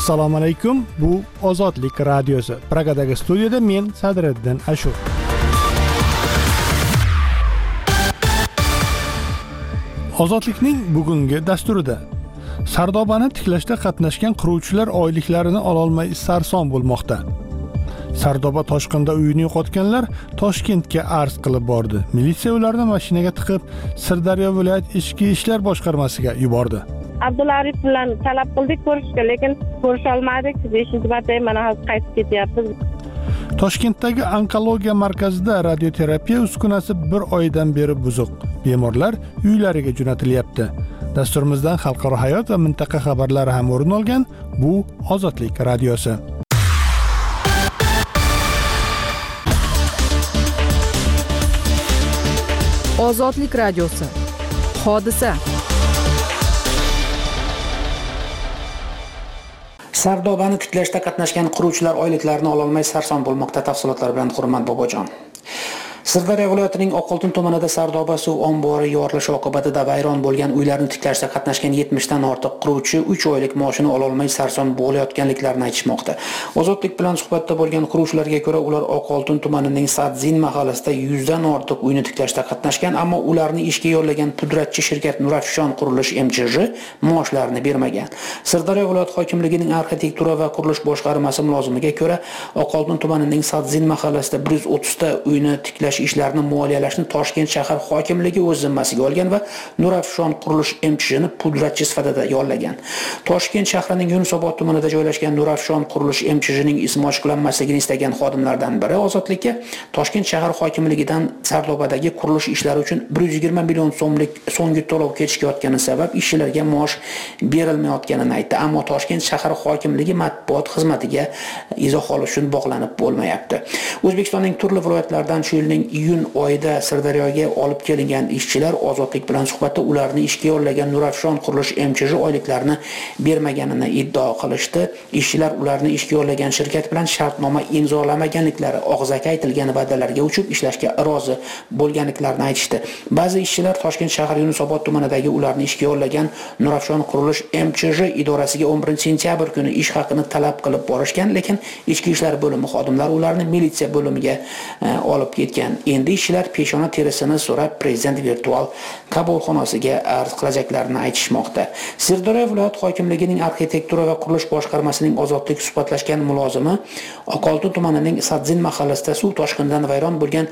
Assalomu alaykum. Bu Ozodlik radiosi. Pragadagi studiyada men Sadriddin Ashur. Ozodlikning bugungi dasturida Sardobani tiklashda qatnashgan quruvchilar oyliklarini ololmay sarson bo'lmoqda. Sardoba toshqinda uyini yo'qotganlar Toshkentga arz qilib bordi. Militsiya ularni mashinaga tiqib, Sirdaryo viloyat ichki ishlar boshqarmasiga yubordi. Abdulla Arif bilan talab qildik ko'rishga, lekin ko'risha olmadik. 5-marta mana hozir qaytib ketyapmiz. Toshkentdagi onkologiya markazida radioterapiya uskunasi 1 oydan beri buzuq. Bemorlar uylariga jo'natilyapti. Dasturimizdan xalqaro hayot va mintaqa xabarlari ham o'rin olgan. Bu Ozodlik radiosi. Ozodlik radiosi. Hodisa. Sardobani tiklashda qatnashgan quruvchilar oyliklarini ololmay sarson bo'lmoqda. Tafsilotlar bilan Hurmat Bobojon. Sirdaryo viloyatining Oqoltin tumanida Sardoba suv ombori yorilishi oqibatida vayron bo'lgan uylarni tiklashda qatnashgan 70 dan ortiq quruvchi 3 oylik maoshini ololmay sarson bo'layotganliklarini aytishmoqda. Ozodlik bilan suhbatda bo'lgan quruvchilarga ko'ra, ular Oqoltin tumanining Sadzin mahallasida 100 dan ortiq uyni tiklashda qatnashgan, ammo ularni ishga yo'llagan pudratchi shirkat Nurafshon qurilish MChJ maoshlarini bermagan. Sirdaryo viloyat hokimligining arxitektura va qurilish boshqarmasi mulozimiga ko'ra, Oqoltin tumanining Sadzin mahallasida 130 ta uyni tiklash ishlarini moliyalashni Toshkent shahar hokimligi o'z zimmasiga olgan va Nurafshon qurilish MChJni pudratchi sifatida yollagan. Toshkent shahrining Yunusobod tumanida joylashgan Nurafshon qurilish MChJning ismi ochiqlanmasligini istagan xodimlardan biri Ozodlikka Toshkent shahar hokimligidan Sardobadagi qurilish ishlari uchun 120 million so'mlik so'nggi to'lov kechikayotgani sabab ishchilarga maosh berilmayotganini aytdi. Ammo Toshkent shahar hokimligi matbuot xizmatiga izoh olish uchun bog'lanib bo'lmayapti. O'zbekistonning turli viloyatlaridan shu yilning iyun oyida Sirdaryoga olib kelingan ishchilar Ozodlik bilan suhbatda ularni ishga yollagan Nurafshon qurilish MChJ oyliklarini bermaganini iddao qilishdi. Ishchilar ularni ishga yollagan shirkat bilan shartnoma imzolamaganliklari, og'zaki aytilgan va'dalarga uchib ishlashga rozi bo'lganliklarini aytishdi. Ba'zi ishchilar Toshkent shahar Yunusobod tumanidagi ularni ishga yollagan Nurafshon qurilish MChJ idorasiga 11-sentyabr kuni ish haqini talab qilib borishgan, lekin ichki ishlar bo'limi xodimlari ularni militsiya bo'limiga olib ketgan. Endi ishchilar peshona terisini so'rab prezident virtual qabulxonasiga arz qilajaklarini aytishmoqda. Sirdaryo viloyat hokimligining arxitektura va qurilish boshqarmasining Ozodlik suhbatlashgan mulozimi Oqoltin tumanining Sadzin mahallasida suv toshqinidan vayron bo'lgan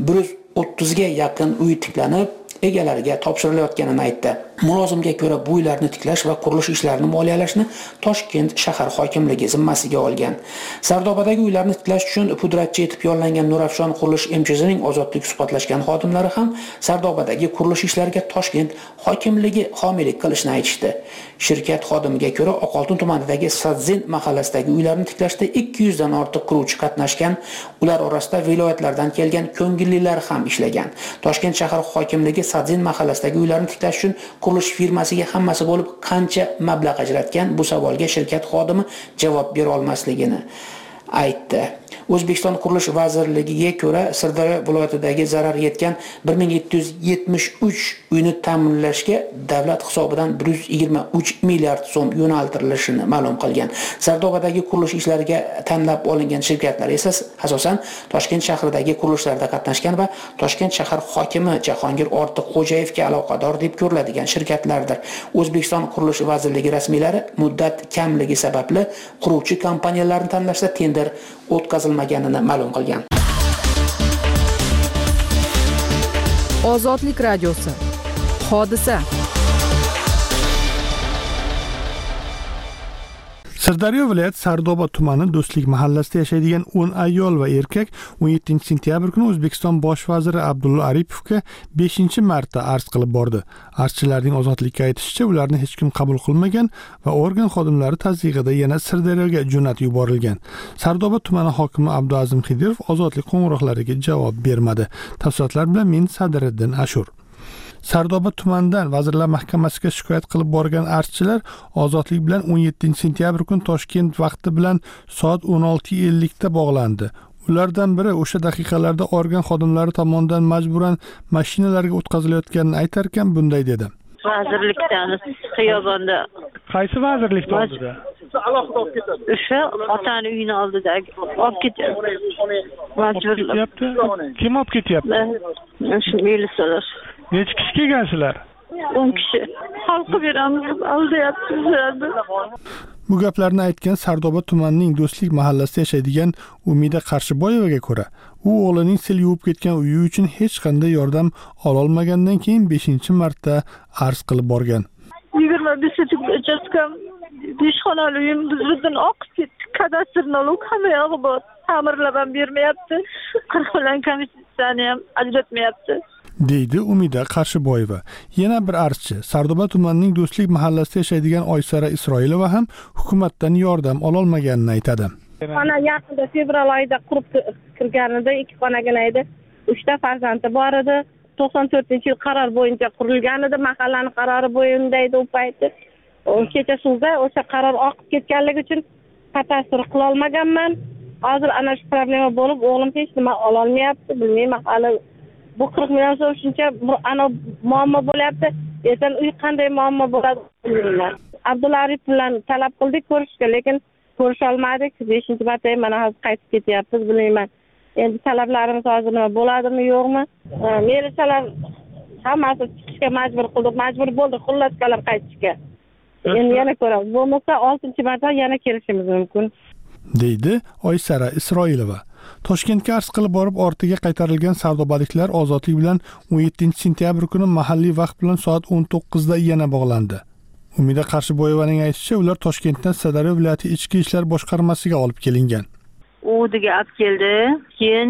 130 ga yaqin uy tiklanib egalariga topshirilayotganini aytdi. Mulozimga ko'ra, bu uylarni tiklash va qurilish ishlarini moliyalashni Toshkent shahar hokimligi zimmasiga olgan. Sardobadagi uylarni tiklash uchun pudratchi etib yollangan Nurafshon qurilish MChJning Ozodlik suhbatlashgan xodimlari ham Sardobadagi qurilish ishlariga Toshkent hokimligi homiylik qilishni aytishdi. Shirkat xodimiga ko'ra, Oqoltin tumanidagi Sadzin mahallasidagi uylarni tiklashda 200 dan ortiq quruvchi qatnashgan, ular orasida viloyatlardan kelgan ko'ngillilar ham ishlagan. Toshkent shahar hokimligi Sadzin mahallasidagi uylarni tiklash uchun qurilish firmasiga hammasi bo'lib qancha mablag' ajratgan, bu savolga shirkat xodimi javob bera olmasligini aytdi. O'zbekiston qurilish vazirligiga ko'ra, Sirdaryo viloyatidagi zarar yetgan 1773 uyni ta'minlashga davlat hisobidan 123 milliard so'm yo'naltirilishini ma'lum qilgan. Sardobadagi qurilish ishlariga tanlab olingan shirkatlar esa asosan Toshkent shahridagi qurilishlarda qatnashgan va Toshkent shahar hokimi Jahongir Ortiqxo'jayevga aloqador deb ko'riladigan shirkatlardir. O'zbekiston qurilish vazirligi rasmiylari muddat kamligi sababli quruvchi kompaniyalarni tanlashda tender o'tkazilmaganini ma'lum qilgan. Ozodlik radiosi. Hodisa. Sirdaryo viloyat Sardoba tumani Do'stlik mahallasida yashaydigan 10 ayol va erkak 17-sentyabr kuni O'zbekiston bosh vaziri Abdulla Aripovga 5-marta arz qilib bordi. Arzchilarning Ozodlikka aytishicha, ularni hech kim qabul qilmagan va organ xodimlari tasdig'ida yana Sirdaryoga jo'natib yuborilgan. Sardoba tumani hokimi Abduazim Xidirov Ozodlik qo'ng'iroqlariga javob bermadi. Tafsilotlar bilan men Sadriddin Ashur. Sardoba tumanidan Vazirlar Mahkamasiga shikoyat qilib borgan arzchilar Ozodlik bilan 17-sentyabr kuni Toshkent vaqti bilan soat 16:50 da bog'landi. Ulardan biri o'sha daqiqalarda organ xodimlari tomonidan majburan mashinalarga o'tkazilayotganini aytar ekan, bunday dedi. Vazirlikdan xiyobonda. Qaysi vazirlikda oldida? O'sha otani uyini oldidagi olib ketyapti. Majburlab. Kim olib ketyapti? O'sha militsiyalar. Necha kishi kelgansizlar? 10 kishi. Xalqqa beramiz deb aldayapti bizlarni. Bu gaplarni aytgan Sardoba tumanining Do'stlik mahallasida yashaydigan Umida Qarshiboyevaga ko'ra, u o'g'lining sil yuvib ketgan uyi uchun hech qanday yordam ola olmagandan keyin 5-marta arz qilib borgan. 25 sotik uchastkam 5 xonali uyim bizdan oqib ketdi. Kadastrni olib hamma yog'i bor. Ta'mirlab ham bermayapti. 40 bilan komissiyani ham ajratmayapti. deydi Umida Qarshiboyeva. Yana bir arzchi Sardoba tumanining Do'stlik mahallasida yashaydigan Oysara Isroilova ham hukumatdan yordam ola olmaganini aytadi. Xona yaqinda fevral oyida qurib kirganida 2 xonagina edi. 3 ta farzandi bor edi. 94-yil qaror bo'yicha qurilgan edi. Mahallaning qarori bo'yinda edi u payti. Kecha suvda o'sha qaror oqib ketganligi uchun katastr qila olmaganman. Hozir ana shu problema bo'lib, o'g'lim hech nima ola olmayapti. Bilmayman, hali bu 40 million so'm shuncha ana muammo bo'lyapti. Ertaga uy qanday muammo bo'ladi bilmayman. Abdulla Arif bilan talab qildik ko'rishga, lekin ko'risha olmadik. 5-marta mana hozir qaytib ketyapmiz, bilmayman. Endi talablarimiz hozir nima bo'ladimi, yo'qmi? Militsiyalar hammasi chiqishga majbur qildi, majbur bo'ldi xullas kalam qaytishga. Endi yana ko'ramiz. Bo'lmasa 6-marta yana kelishimiz mumkin, deydi Oysara Isroilova. Toshkentga arz qilib borib ortiga qaytarilgan sardobaliklar ozodlik bilan 17-sentyabr kuni mahalliy vaqt bilan soat 19 da yana bog'landi. Umida Qarshiboyevaning aytishicha, ular Toshkentdan Sirdaryo viloyati ichki ishlar boshqarmasiga olib kelingan. Udiga olib keldi. Keyin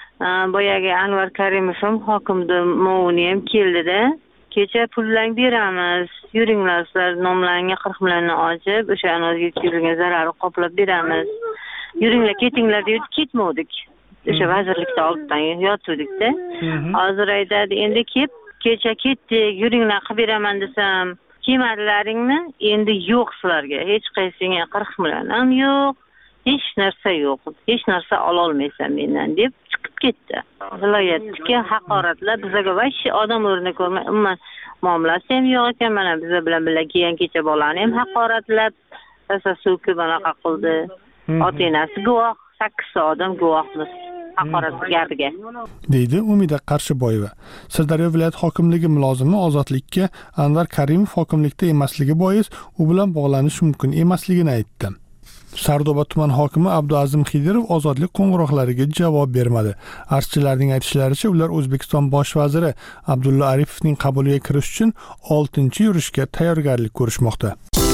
boyagi Anvar Karimov ham hokimda mo'uni ham keldida. Kecha pullang beramiz. Yuringlar, sizlar nomlarga 40 millionni ochib, o'sha anozga yetkazilgan zararni qoplab beramiz. Yuringlar, ketinglar deb ketmodik. O'sha vazirlikda olddan yotuvdik-da. Hozir aytadi, endi kecha ketdik, yuringlar qilib beraman desam, kelmadilaringmi? Endi yo'q sizlarga. Hech qaysiga 40 million ham yo'q. Hech narsa yo'q. Hech narsa ola olmaysan mendan deb chiqib ketdi. Viloyatga haqoratlar bizga vashi odam o'rni ko'rmay, umuman muomalasi ham yo'q ekan. Mana biz bilan birga kelgan kecha bolani ham haqoratlab, tasassuki bunaqa qildi. Ota-onasi guvoh, 8 odam guvohmiz haqoratgarga, deydi Umida Qarshiboyeva. Sirdaryo viloyat hokimligi mulozimi ozodlikka Anvar Karimov hokimlikda emasligi bois u bilan bog'lanish mumkin emasligini aytdi. Sardoba tuman hokimi Abduazim Xidirov ozodlik qo'ng'iroqlariga javob bermadi. Arzchilarning aytishlaricha, ular O'zbekiston bosh vaziri Abdulla Aripovning qabuliga kirish uchun 6-yurishga tayyorgarlik ko'rishmoqda.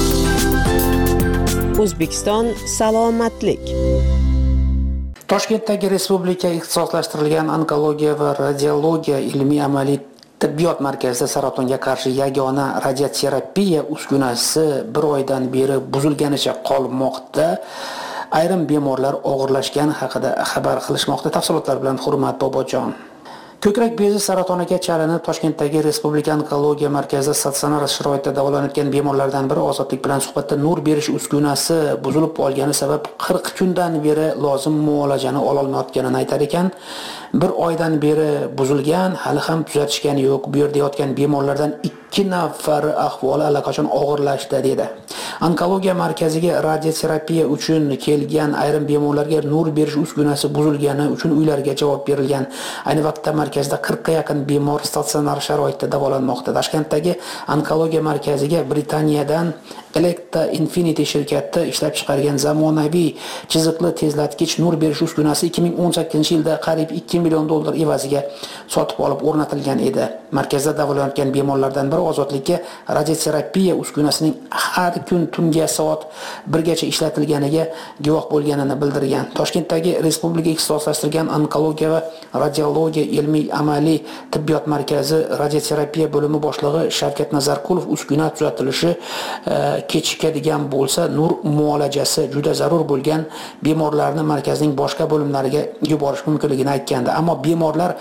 O'zbekiston salomatlik. Toshkentdagi Respublika ixtisoslashtirilgan onkologiya va radiologiya ilmiy amaliy tibbiyot markazida saratonga qarshi yagona radioterapiya uskunasi 1 oydan beri buzilganicha qolmoqda. Ayrim bemorlar og'irlashgani haqida xabar qilishmoqda. Tafsilotlar bilan Hurmat Bobojon. Ko'krak bezi saratoniga chalinib Toshkentdagi Respublika onkologiya markazida statsionar sharoitda davolanayotgan bemorlardan biri ozodlik bilan suhbatda nur berish uskunasi buzilib qolgani sabab 40 kundan beri lozim muolajani ola olmayotganini aytar ekan. 1 oydan beri buzilgan, hali ham tuzatishgani yo'q. Bu yerda yotgan bemorlardan 2 nafar ahvoli allaqachon og'irlashdi dedi. Onkologiya markaziga radioterapiya uchun kelgan ayrim bemorlarga nur berish uskunasi buzilgani uchun uylariga javob berilgan. Ayni vaqtda markazda 40 ga yaqin bemor statsionar sharoitda davolanmoqda. Toshkentdagi onkologiya markaziga Britaniyadan Electa Infinity shirkati ishlab chiqargan zamonaviy chiziqli tezlatgich nur berish uskunasi 2018-yilda qariyb $2 million evaziga sotib olib o'rnatilgan edi. Markazda davolanayotgan bemorlardan biri ozodlikka radioterapiya uskunasining har kun tungi soat 1 gacha ishlatilganiga guvoh bo'lganini bildirgan. Toshkentdagi Respublika ixtisoslashtirilgan onkologiya va radiologiya ilmiy amaliy tibbiyot markazi radioterapiya bo'limi boshlig'i Shavkat Nazarqulov uskuna tuzatilishi kechikadigan bo'lsa, nur muolajasi juda zarur bo'lgan bemorlarni markazning boshqa bo'limlariga yuborish mumkinligini aytgandi. Ammo bemorlar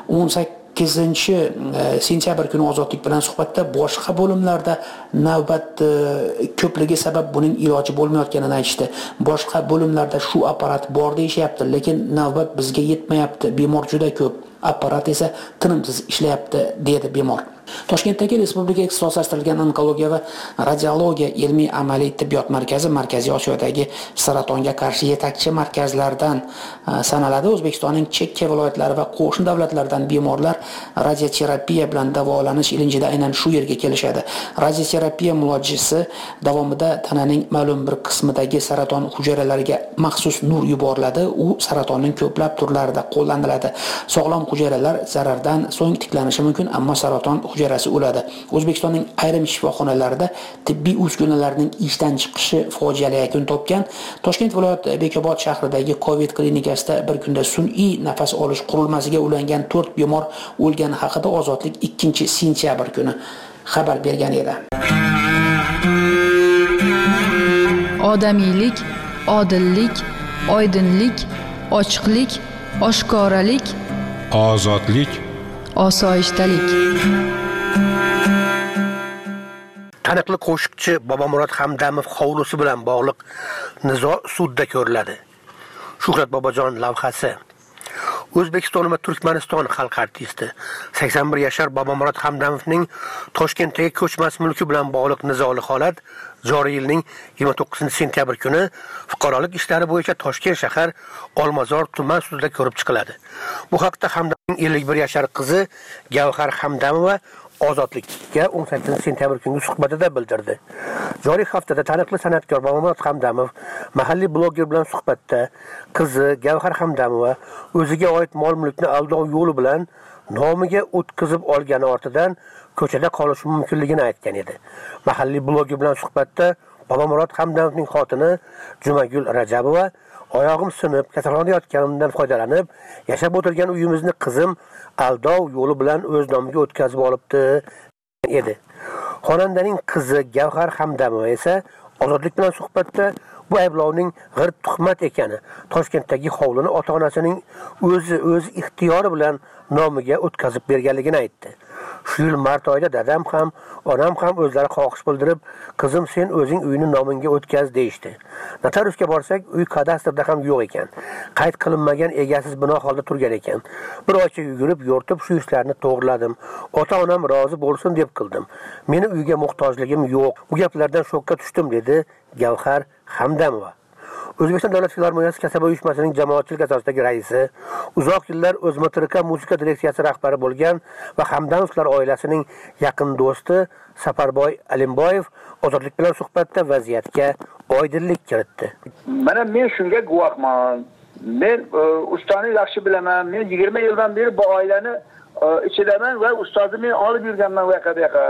18-sentyabr kuni ozodlik bilan suhbatda boshqa bo'limlarda navbat ko'pligi sabab buning iloji bo'lmayotganini aytishdi. Boshqa bo'limlarda shu apparat bor deyishyapti, lekin navbat bizga yetmayapti. Bemor juda ko'p. Apparat esa tinimsiz ishlayapti, dedi bemor. Toshkentdagi Respublika ixtisoslashtirilgan onkologiya va radiologiya ilmiy amaliy tibbiyot markazi Markaziy Osiyodagi saratonga qarshi yetakchi markazlardan sanaladi. O'zbekistonning chekka viloyatlari va qo'shni davlatlardan bemorlar radioterapiya bilan davolanish ilinjida aynan shu yerga kelishadi. Radioterapiya muolajasi davomida tananing ma'lum bir qismidagi saraton hujayralariga maxsus nur yuboriladi. U saratonning ko'plab turlarida qo'llaniladi. Sog'lom hujayralar zarardan so'ng tiklanishi mumkin, ammo saraton hujayrasi o'ladi. O'zbekistonning ayrim shifoxonalarida tibbiy uskunalarning ishdan chiqishi fojiali yakun topgan. Toshkent viloyati Bekobod shahridagi Covid klinikasida bir kunda sun'iy nafas olish qurilmasiga ulangan 4 bemor o'lgani haqida Ozodlik 2-sentyabr kuni xabar bergan edi. Odamiylik, odillik, oydinlik, ochiqlik, oshkoralik, ozodlik, osoyishtalik. Taniqli qo'shiqchi Bobomurod Hamdamov hovlisi bilan bog'liq nizo sudda ko'riladi. Shuhrat Bobojon lavhasi. O'zbekiston va Turkmaniston xalq artisti 81 yashar Bobomurod Hamdamovning Toshkentdagi ko'chmas mulki bilan bog'liq nizoli holat joriy yilning 29-sentyabr kuni fuqarolik ishlari bo'yicha Toshkent shahar Olmazor tuman sudida ko'rib chiqiladi. Bu haqda Hamdamovning 51 yashar qizi Gavhar Hamdamova Ozodlikka 18-sentyabr kungi suhbatida bildirdi. Joriy haftada taniqli san'atkor Bobomurod Hamdamov mahalliy bloger bilan suhbatda qizi Gavhar Hamdamova o'ziga oid mol-mulkni aldov yo'li bilan nomiga o'tkazib olgani ortidan ko'chada qolishi mumkinligini aytgan edi. Mahalliy bloger bilan suhbatda Bobomurod Hamdamovning xotini Jumagul Rajabova oyog'im sinib, kasalxonada yotganimdan foydalanib, yashab o'tirgan uyimizni qizim aldov yo'li bilan o'z nomiga o'tkazib olibdi edi. Xonandaning qizi Gavhar Hamdamova esa Ozodlik bilan suhbatda bu ayblovning g'irt tuhmat ekani, Toshkentdagi hovlini ota-onasining o'z ixtiyori bilan nomiga o'tkazib berganligini aytdi. Shu yil mart oyida dadam ham, onam ham o'zlari xohish bildirib, qizim sen o'zing uyini nomingga o'tkaz deyishdi. Notariusga borsak, uy kadastrda ham yo'q ekan. Qayd qilinmagan egasiz bino holda turgan ekan. Bir oycha yugurib, yo'rtib shu ishlarni to'g'riladim. Ota-onam rozi bo'lsin deb qildim. Meni uyga muhtojligim yo'q. Bu gaplardan shokka tushdim dedi Gavhar Hamdamova. O'zbekiston Davlat filarmoniyasi kasaba uyushmasining jamoatchilik asosidagi raisi, uzoq yillar O'zmotrika muzika direksiyasi rahbari bo'lgan va Hamdamovlar oilasining yaqin do'sti Safarboy Alimboyev Ozodlik bilan suhbatda vaziyatga oydinlik kiritdi. Mana men shunga guvohman. Men ustani yaxshi bilaman. Men 20 yildan beri bu oilani ichidaman va ustozni men olib yurganman bu yoqqa.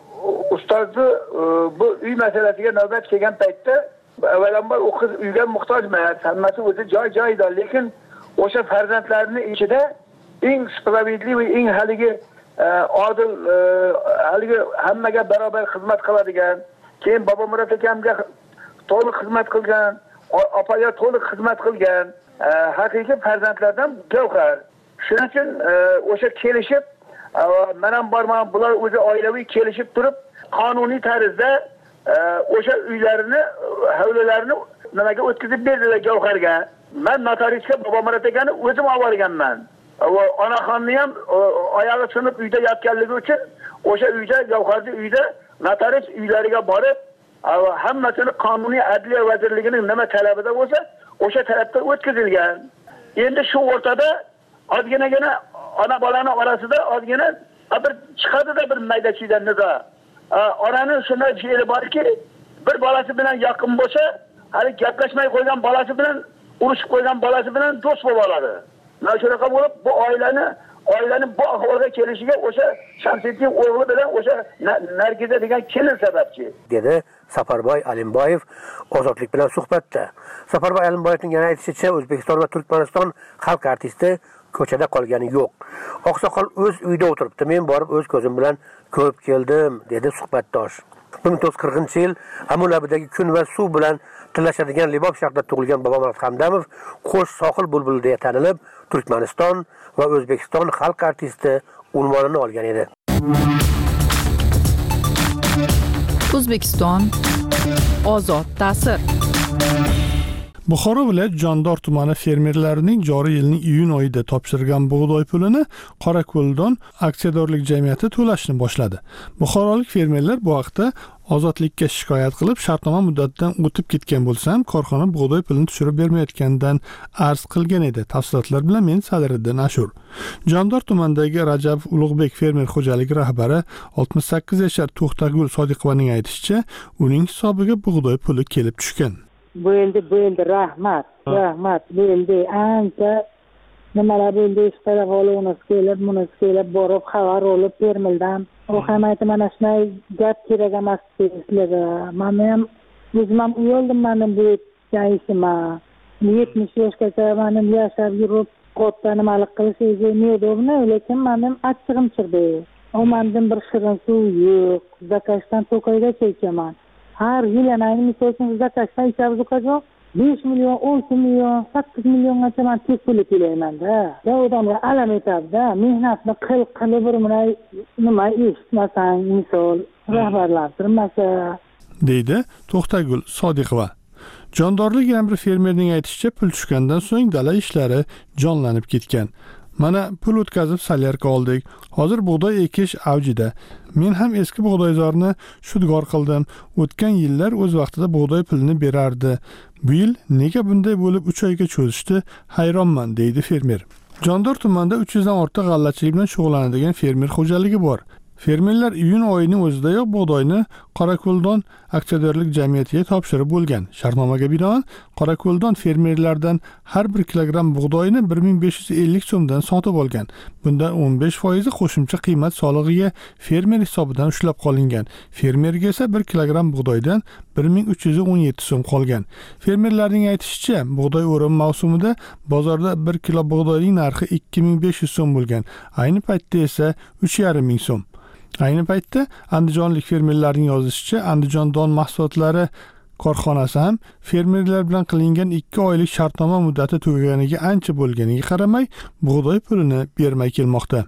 Ustozni bu uy masalasiga navbat kelgan paytda avvalambor u qiz uyga muhtoj emas, hammasi o'zi joy-joyida, lekin o'sha farzandlarning ichida eng spravvedli va eng haligi odil, haligi hammaga barobar xizmat qiladigan, keyin Bobomurod akamga to'liq xizmat qilgan, opaga to'liq xizmat qilgan haqiqiy farzandlardan Gavhar. Shuning uchun o'sha kelishib, men ham borman, bular o'zi oilaviy kelishib turib, qonuniy tarzda o'sha uylarini, hovlilarini nimaga o'tkazib berdilar Gavharga. Men notariusga Bobomurod akani o'zim olib borganman. Va onaxonni ham oyog'i sinib uyda yotganligi uchun o'sha uyda Gavharning uyida notarius uylariga borib, hammasini qonuniy adliya vazirligining nima talabida bo'lsa, o'sha tarafdan o'tkazilgan. Endi shu o'rtada ozginagina ona bolani orasida ozgina bir chiqadi-da bir maydachidan nizo. Onaning shunday fe'li borki, bir bolasi bilan yaqin bo'lsa, hali gaplashmay qo'ygan bolasi bilan, urushib qo'ygan bolasi bilan do'st bo'lib oladi. Mana shunaqa bo'lib, bu oilaning bu ahvolga kelishiga o'sha Shamsiddin o'g'li bilan o'sha Nargiza degan kelin sababchi, dedi Safarboy Alimboyev Ozodlik bilan suhbatda. Safarboy Alimboyevning yana aytishicha, O'zbekiston va Turkmaniston xalq artisti ko'chada qolgani yo'q. Oqsoqol o'z uyida o'tiribdi. Men borib o'z ko'zim bilan ko'rib keldim, dedi suhbatdosh. 1940-yil Amulabidagi kun va suv bilan tilashadigan Libob shahrida tug'ilgan Bobomurod Hamdamov Qo'sh sohil bulbuli deya tanilib, Turkmaniston va O'zbekiston xalq artisti unvonini olgan edi. O'zbekiston ozod ta'sir. Buxoro viloyat Jondor tumani fermerlarining joriy yilning iyun oyida topshirgan bug'doy pulini Qorako'ldon aksiyadorlik jamiyati to'lashni boshladi. Buxorolik fermerlar bu haqda Ozodlikka shikoyat qilib, shartnoma muddatidan o'tib ketgan bo'lsam, korxona bug'doy pulini tushirib bermayotganidan arz qilgan edi. Tafsilotlar bilan men Sadiriddin Ashur. Jondor tumanidagi Rajab Ulug'bek fermer xo'jaligi rahbari 68 yashar To'xtagul Sodiqovaning aytishicha, uning hisobiga bug'doy puli kelib tushgan. Bo'ldi, rahmat. Bo'ldi, ancha nimalar bo'ldi, ishlar bunisi kelib borib xabar olib fermerdan. O ham aytdi, mana shunday gap kerak emas sizlarga. Men ham o'zim ham uyaldim, mening bu ishima. 70 yoshgacha mening yashab yurib, katta nimalik qilish o'zim lekin mening achchig'im chiqdi. Mendan bir shirin suv yo'q. Zakashdan to'qayga chekaman. Har yil yana misol uchun zakashdan ichamiz ukajon 5 million, 10 million, 8 milliongacha men tek pul to'layman-da. Ya odamga alam etadi-da. Mehnatni qilib bir nima eshitmasang, misol rahbarlar turmasa, deydi To'xtagul Sodiqova. Jondorlik yana bir fermerning aytishicha, pul tushgandan so'ng dala ishlari jonlanib ketgan. Mana pul o'tkazib salyarka oldik. Hozir bug'doy ekish avjida. Men ham eski bug'doyzorni shudgor qildim. O'tgan yillar o'z vaqtida bug'doy pulini berardi. Bu yil nega bunday bo'lib 3 oyga cho'zishdi? Hayronman, deydi fermer. Jondor tumanida 300 dan ortiq g'allachilik bilan shug'ullanadigan fermer xo'jaligi bor. Fermerlar iyun oyining o'zidayoq bug'doyni Qorako'ldon aksiyadorlik jamiyatiga topshirib bo'lgan. Shartnomaga binoan Qorako'ldon fermerlardan har 1 kilogramm bug'doyni 1550 so'mdan sotib olgan. Bundan 15% qo'shimcha qiymat solig'iga fermer hisobidan ushlab qolingan. Fermerga esa 1 kilogramm bug'doydan 1317 so'm qolgan. Fermerlarning aytishicha, bug'doy o'rim mavsumida bozorda 1 kilo bug'doyning narxi 2500 so'm bo'lgan. Ayni paytda esa 3500 so'm. Ayni paytda andijonlik fermerlarning yozishicha, Andijon don mahsulotlari korxonasi ham fermerlar bilan qilingan 2 oylik shartnoma muddati tugaganiga ancha bo'lganiga qaramay, bug'doy pulini bermay kelmoqda.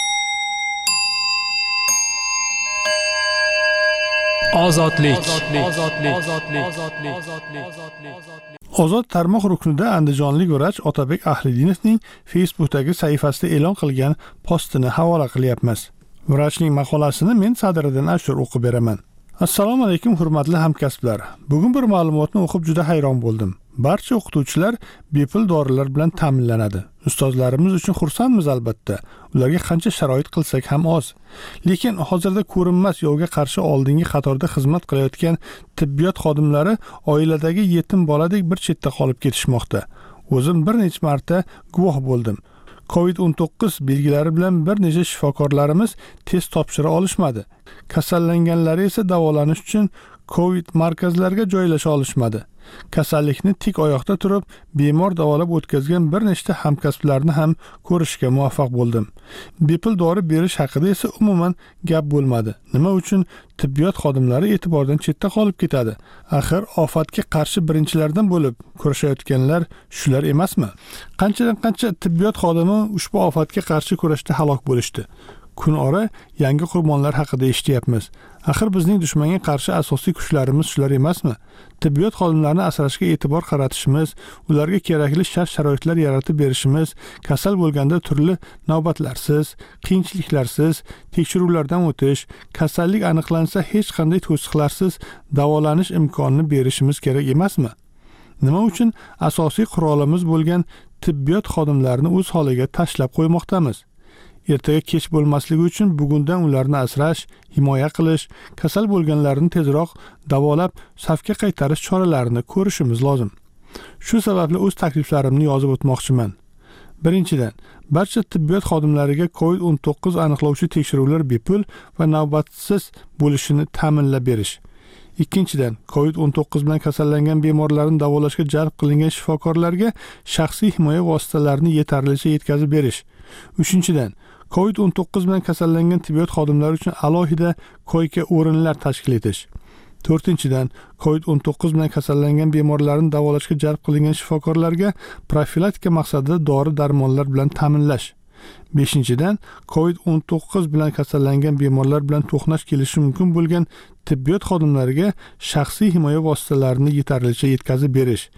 Ozod tarmoq ruknida andijonlik vrach Otabek Ahlidinovning Facebookdagi sahifasida e'lon qilgan postini havola qilyapmiz. Vrachning maqolasini men Sadiriddin Ashur o'qib beraman. Assalomu alaykum hurmatli hamkasblar. Bugun bir ma'lumotni o'qib juda hayron bo'ldim. Barcha o'qituvchilar bepul dorilar bilan ta'minlanadi. Ustozlarimiz uchun xursandmiz albatta. Ularga qancha sharoit qilsak ham oz. Lekin hozirda ko'rinmas yovga qarshi oldingi qatorda xizmat qilayotgan tibbiyot xodimlari oiladagi yetim boladek bir chetda qolib ketishmoqda. O'zim bir necha marta guvoh bo'ldim. COVID-19 belgilari bilan bir necha shifokorlarimiz test topshira olishmadi. Kasallanganlari esa davolanish uchun COVID markazlariga joylasha olishmadi. Kasallikni tik oyoqda turib, bemor davolab o'tkazgan bir nechta hamkasblarni ham ko'rishga muvaffaq bo'ldim. Bepul dori berish haqida esa umuman gap bo'lmadi. Nima uchun tibbiyot xodimlari e'tibordan chetda qolib ketadi? Axir ofatga qarshi birinchilardan bo'lib kurashayotganlar shular emasmi? Qanchadan qancha tibbiyot xodimi ushbu ofatga qarshi kurashda halok bo'lishdi. Kun ora yangi qurbonlar haqida eshityapmiz. Axir bizning dushmanga qarshi asosiy kuchlarimiz shular emasmi? Tibbiyot xodimlarini asrashga e'tibor qaratishimiz, ularga kerakli shart-sharoitlar yaratib berishimiz, kasal bo'lganda turli navbatlarsiz, qiyinchiliklarsiz tekshiruvlardan o'tish, kasallik aniqlansa hech qanday to'siqlarsiz davolanish imkonini berishimiz kerak emasmi? Nima uchun asosiy qurolimiz bo'lgan tibbiyot xodimlarini o'z holiga tashlab qo'ymoqdamiz? Ertaga kech bo'lmasligi uchun bugundan ularni asrash, himoya qilish, kasal bo'lganlarni tezroq davolab, safga qaytarish choralarini ko'rishimiz lozim. Shu sababli o'z takliflarimni yozib o'tmoqchiman. Birinchidan, barcha tibbiyot xodimlariga COVID-19 aniqlovchi tekshiruvlar bepul va navbatsiz bo'lishini ta'minlab berish. Ikkinchidan, COVID-19 bilan kasallangan bemorlarni davolashga jalb qilingan shifokorlarga shaxsiy himoya vositalarini yetarlicha yetkazib berish. Uchinchidan, COVID-19 bilan kasallangan tibbiyot xodimlari uchun alohida koyka o'rinlar tashkil etish. To'rtinchidan, COVID-19 bilan kasallangan bemorlarni davolashga jalb qilingan shifokorlarga profilaktika maqsadida dori-darmonlar bilan ta'minlash. Beshinchidan, COVID-19 bilan kasallangan bemorlar bilan to'qnash kelishi mumkin bo'lgan tibbiyot xodimlariga shaxsiy himoya vositalarini yetarlicha yetkazib berish.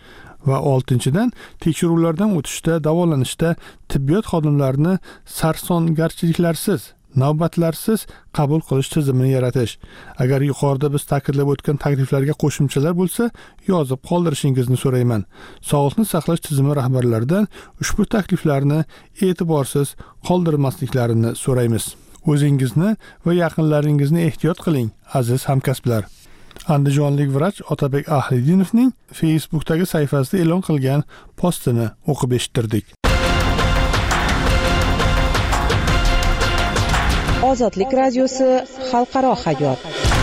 va 6-dan tekshiruvlardan o'tishda, davolanishda tibbiyot xodimlarini sarsongarchiliklarsiz, navbatlarsiz qabul qilish tizimini yaratish. Agar yuqorida biz ta'kidlab o'tgan takliflarga qo'shimchalar bo'lsa, yozib qoldirishingizni so'rayman. Sog'liqni saqlash tizimi rahbarlaridan ushbu takliflarni e'tiborsiz qoldirmasliklarini so'raymiz. O'zingizni va yaqinlaringizni ehtiyot qiling, aziz hamkasblar. Andijonlik vrach Otabek Ahlidinovning Facebookdagi sahifasida e'lon qilgan postini o'qib eshittirdik. Ozodlik radiosi xalqaro hayot.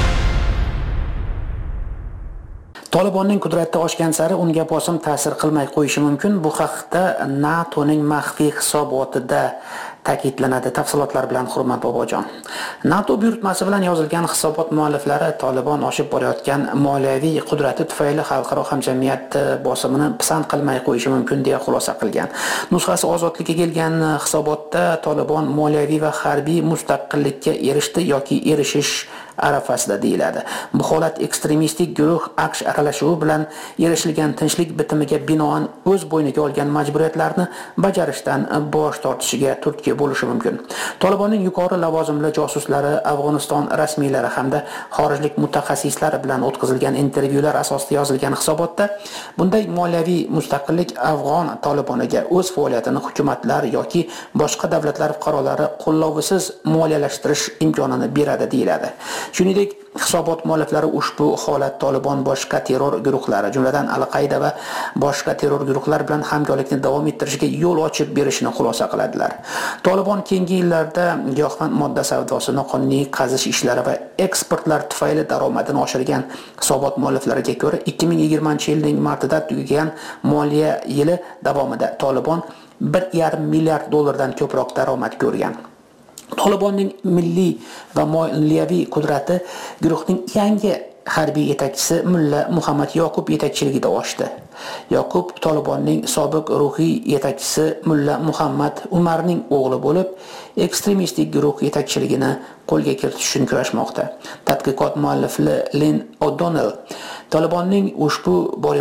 Tolibonning qudrati oshgan sari unga bosim ta'sir qilmay qo'yishi mumkin. Bu haqda NATOning maxfiy hisobotida ta'kidlanadi. Tafsilotlar bilan Hurmat Bobojon. NATO buyurtmasi bilan yozilgan hisobot mualliflari Tolibon oshib borayotgan moliyaviy qudrati tufayli xalqaro hamjamiyat bosimini pisand qilmay qo'yishi mumkin deya xulosa qilgan. Nusxasi ozodlikka kelgan hisobotda Tolibon moliyaviy va harbiy mustaqillikka erishdi yoki erishish arafasida deyiladi. Bu holat ekstremistik guruh AQSh aralashuvi bilan erishilgan tinchlik bitimiga binoan o'z bo'yniga olgan majburiyatlarni bajarishdan bosh tortishiga turtki bo'lishi mumkin. Tolibonning yuqori lavozimli josuslari, Afg'oniston rasmiylari hamda xorijlik mutaxassislari bilan o'tkazilgan intervyular asosida yozilgan hisobotda bunday moliyaviy mustaqillik Afg'on Toliboniga o'z faoliyatini hukumatlar yoki boshqa davlatlar fuqarolari qo'llovisiz moliyalashtirish imkonini beradi deyiladi. Shuningdek, hisobot mualliflari ushbu holat Tolibon boshqa terror guruhlari, jumladan Al-Qaida va boshqa terror guruhlar bilan hamkorlikni davom ettirishiga yo'l ochib berishini xulosa qiladilar. Tolibon keyingi yillarda giyohvand modda savdosi, noqonuniy qazish ishlari va eksportlar tufayli daromadini oshirgan hisobot mualliflariga ko'ra 2020-yilning martida tugagan moliya yili davomida Tolibon 1,5 milliard dollardan ko'proq daromad ko'rgan. Tolibonning milliy va moliyaviy qudrati guruhning yangi harbiy yetakchisi Mulla Muhammad Yoqub yetakchiligida oshdi. Yoqub Tolibonning sobiq ruhiy yetakchisi Mulla Muhammad Umarning o'g'li bo'lib, ekstremistik guruh yetakchiligini qo'lga kiritish uchun kurashmoqda. Tadqiqot muallifi Len O'Donnell Tolibonning ushbu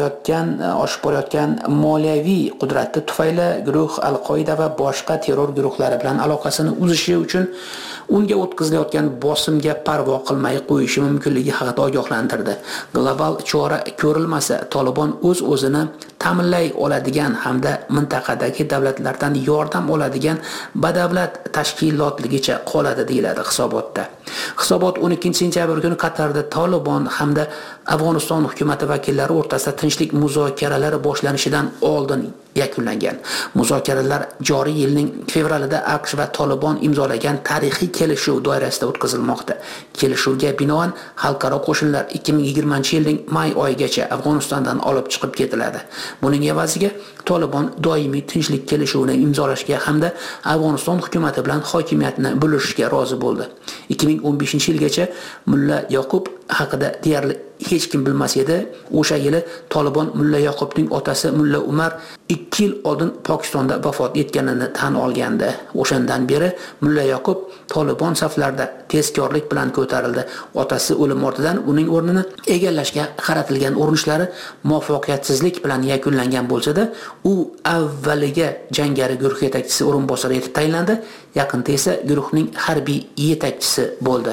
oshib borayotgan moliyaviy qudrati tufayli guruh Al-Qoida va boshqa terror guruhlari bilan aloqasini uzishi uchun unga o'tkazilayotgan bosimga parvo qilmay qo'yishi mumkinligi haqida ogohlantirdi. Global chora ko'rilmasa, Tolibon o'z-o'zini ta'minlay oladigan hamda mintaqadagi davlatlardan yordam oladigan badavlat tashkilotligicha qoladi deyiladi hisobotda. Hisobot 12-sentyabr kuni Qatarda Tolibon hamda Afg'oniston hukumati vakillari o'rtasida tinchlik muzokaralari boshlanishidan oldin yakunlangan. Muzokaralar joriy yilning fevralida AQSh va Tolibon imzolagan tarixiy kelishuv doirasida o'tkazilmoqda. Kelishuvga binoan xalqaro qo'shinlar 2020-yilning may oyigacha Afg'onistondan olib chiqib ketiladi. Buning evaziga Tolibon doimiy tinchlik kelishuvini imzolashga hamda Afg'oniston hukumati bilan hokimiyatni bo'lishga rozi bo'ldi. 2015-yilgacha Mulla Yoqub haqida deyarli hech kim bilmas edi. O'sha yili Tolibon Mulla Yoqubning otasi Mulla Umar 2 yil oldin Pokistonda vafot etganini tan olgandi. O'shandan beri Mulla Yoqub Tolibon saflarida tezkorlik bilan ko'tarildi. Otasi o'lim ortidan uning o'rnini egallashga qaratilgan urinishlari muvaffaqiyatsizlik bilan yakunlangan bo'lsa-da, u avvaliga jangari guruh yetakchisi o'rinbosari etib tayinlandi, yaqinda esa guruhning harbiy yetakchisi bo'ldi.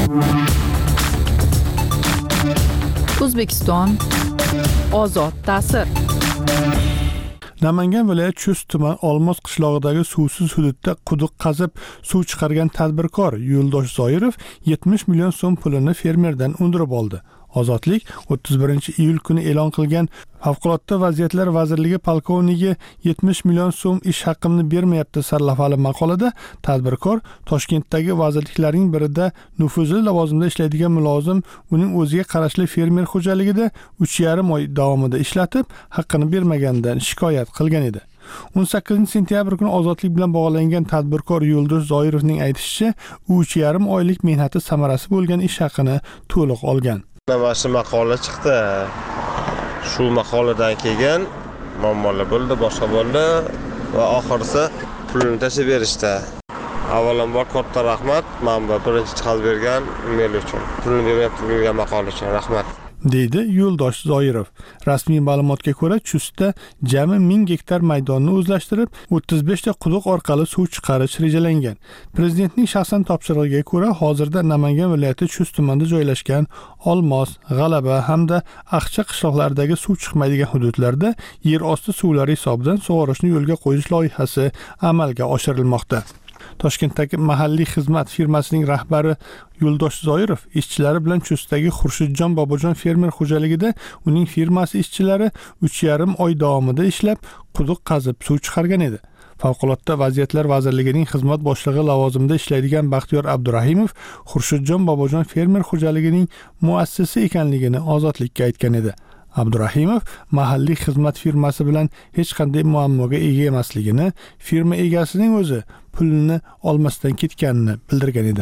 O'zbekiston ozod ta'sir. Namangan viloyat Chust tuman Olmos qishlog'idagi suvsiz hududda quduq qazib suv chiqargan tadbirkor Yo'ldosh Zoirov 70 million so'm pulini fermerdan undirib oldi. Ozodlik 31-iyul kuni e'lon qilgan Favqulodda vaziyatlar vazirligi polkovnigi 70 million so'm ish haqimni bermayapti sarlavhali maqolada tadbirkor Toshkentdagi vazirliklarning birida nufuzli lavozimda ishlaydigan mulozim uning o'ziga qarashli fermer xo'jaligida 3,5 oy davomida ishlatib, haqqini bermaganidan shikoyat qilgan edi. 18-sentyabr kuni ozodlik bilan bog'langan tadbirkor Yo'ldosh Zoirovning aytishicha, u 3,5 oylik mehnati samarasi bo'lgan ish haqini to'liq olgan. Mana shu maqola chiqdi. Shu maqoladan keyin muammolar bo'ldi, boshqa bo'ldi va oxirisi pulni tashib berishdi. Avvalambor katta rahmat, mana bu birinchi chiqarib bergan men uchun. Pulni bermayapti degan maqola uchun rahmat. deydi Yo'ldosh Zoirov. Rasmiy ma'lumotga ko'ra, Chustda jami 1000 gektar maydonni o'zlashtirib, 35 ta quduq orqali suv chiqarish rejalangan. Prezidentning shaxsan topshirig'iga ko'ra, hozirda Namangan viloyati Chust tumanida joylashgan Olmos, G'alaba hamda Aqcha qishloqlaridagi suv chiqmaydigan hududlarda yer osti suvlari hisobidan sug'orishni yo'lga qo'yish loyihasi amalga oshirilmoqda. Toshkentdagi mahalliy xizmat firmasining rahbari Yo'ldosh Zoirov ishchilari bilan Chustdagi Xurshidjon Bobojon fermer xo'jaligida uning firmasi ishchilari 3,5 oy davomida ishlab, quduq qazib suv chiqargan edi. Favqulodda vaziyatlar vazirligining xizmat boshlig'i lavozimida ishlaydigan Baxtiyor Abdurahimov Xurshidjon Bobojon fermer xo'jaligining muassisi ekanligini Ozodlikka aytgan edi. Abdurahimov mahalliy xizmat firmasi bilan hech qanday muammoga ega emasligini, firma egasining o'zi pulini olmasdan ketganini bildirgan edi.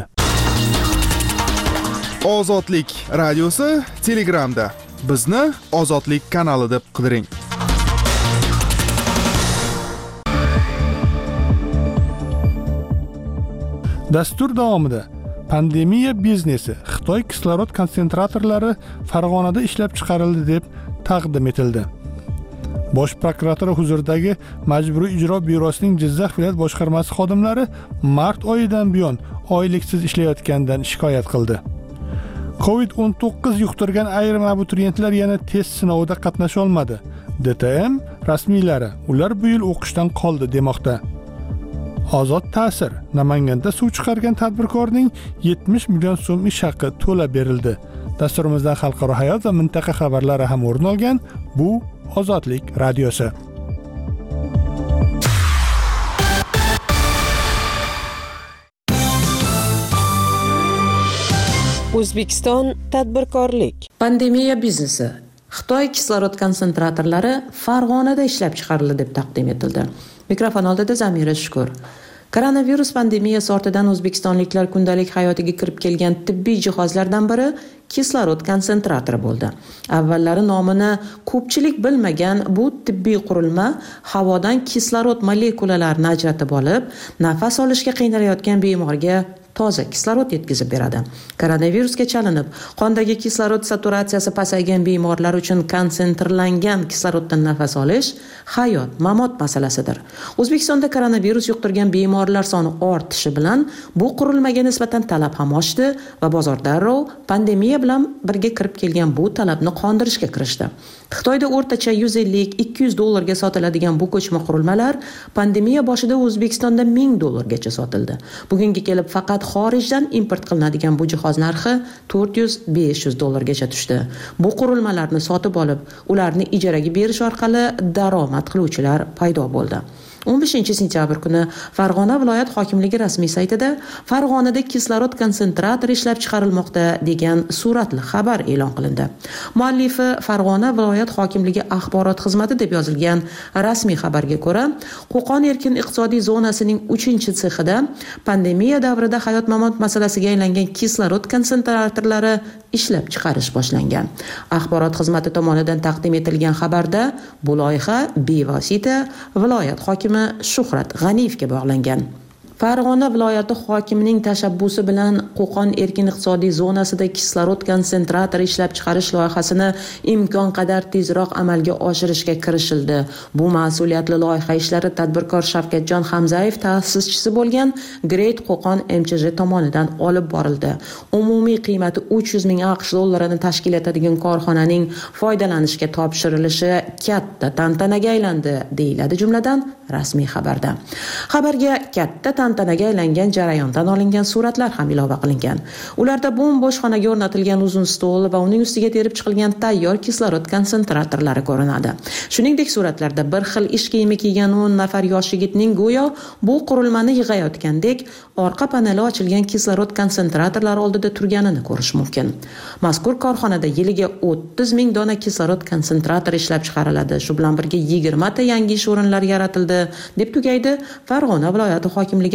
Ozodlik radiosi Telegramda. Bizni Ozodlik kanali deb qidiring. Dastur davomida pandemiya biznesi Xitoy kislorod konsentratorlari Farg'onada ishlab chiqarildi deb taqdim etildi. Bosh prokuratura huzuridagi Majburiy ijro byurosining Jizzax viloyat boshqarmasi xodimlari mart oyidan buyon oyliksiz ishlayotgandan shikoyat qildi. COVID-19 yuqtirgan ayrim abituriyentlar yana test sinovida qatnasha olmadi. DTM rasmiylari ular bu yil o'qishdan qoldi demoqda. Ozod ta'sir Namanganda suv chiqargan tadbirkorning 70 million so'm ish haqi to'lab berildi. Dasturimizdan xalqaro hayot va mintaqa xabarlari ham o'rin olgan. Bu Ozodlik radiosi. O'zbekiston tadbirkorlik. Pandemiya biznesi. Xitoy kislorod konsentratorlari Farg'onada ishlab chiqarildi deb taqdim etildi. Mikrofon oldida Zamira Shukur. Koronavirus pandemiyasi ortidan o'zbekistonliklar kundalik hayotiga kirib kelgan tibbiy jihozlardan biri kislorod konsentratori bo'ldi. Avvallari nomini ko'pchilik bilmagan bu tibbiy qurilma havodan kislorod molekulalarini ajratib olib, nafas olishga qiynalayotgan bemorga toza kislorod yetkazib beradi. Koronavirusga chalinib, qondagi kislorod saturatsiyasi pasaygan bemorlar uchun konsentrlangan kisloroddan nafas olish hayot-mamot masalasidir. O'zbekistonda koronavirus yuqtirgan bemorlar soni ortishi bilan bu qurilmaga nisbatan talab ham oshdi va bozor darrov pandemiya bilan birga kirib kelgan bu talabni qondirishga kirishdi. Xitoyda o'rtacha 150-200 dollarga sotiladigan bu ko'chma qurilmalar pandemiya boshida O'zbekistonda 1000 dollargacha sotildi. Bugunga kelib faqat xorijdan import qilinadigan bu jihoz narxi 400-500 dollargacha tushdi. Bu qurilmalarni sotib olib, ularni ijaraga berish orqali daromad qiluvchilar paydo bo'ldi. 15 sentyabr kuni Farg'ona viloyat hokimligi rasmiy saytida Farg'onada kislorod konsentratori ishlab chiqarilmoqda degan suratli xabar e'lon qilindi. Muallifi Farg'ona viloyat hokimligi axborot xizmati deb yozilgan rasmiy xabarga ko'ra, Qo'qon erkin iqtisodiy zonasining 3-sexida pandemiya davrida hayot-mamot masalasiga aylangan kislorod konsentratorlari ishlab chiqarish boshlangan. Axborot xizmati tomonidan taqdim etilgan xabarda bu loyiha bevosita viloyat hokimi Shuhrat G'aniyevga bog'langan. Farg'ona viloyati hokimining tashabbusi bilan Qo'qon erkin iqtisodiy zonasida kislorod konsentratori ishlab chiqarish loyihasini imkon qadar tezroq amalga oshirishga kirishildi. Bu mas'uliyatli loyiha ishlari tadbirkor Shavkatjon Hamzayev ta'sischisi bo'lgan Great Qo'qon MCJ tomonidan olib borildi. Umumiy qiymati 300 ming AQSh dollarini tashkil etadigan korxonaning foydalanishga topshirilishi katta tantanaga aylandi, deyiladi jumladan rasmiy xabarda. Xabarga katta tantanaga aylangan jarayondan olingan suratlar ham ilova qilingan. Ularda bo'm-bo'sh xonaga o'rnatilgan uzun stol va uning ustiga terib chiqilgan tayyor kislorod konsentratorlari ko'rinadi. Shuningdek, suratlarda bir xil ish kiyimi kiygan 10 nafar yosh yigitning go'yo bu qurilmani yig'ayotgandek orqa paneli ochilgan kislorod konsentratorlari oldida turganini ko'rish mumkin. Mazkur korxonada yiliga 30 ming dona kislorod konsentratori ishlab chiqariladi. Shu bilan birga 20 ta yangi ish o'rinlari yaratildi, deb tugaydi Farg'ona viloyati hokimligi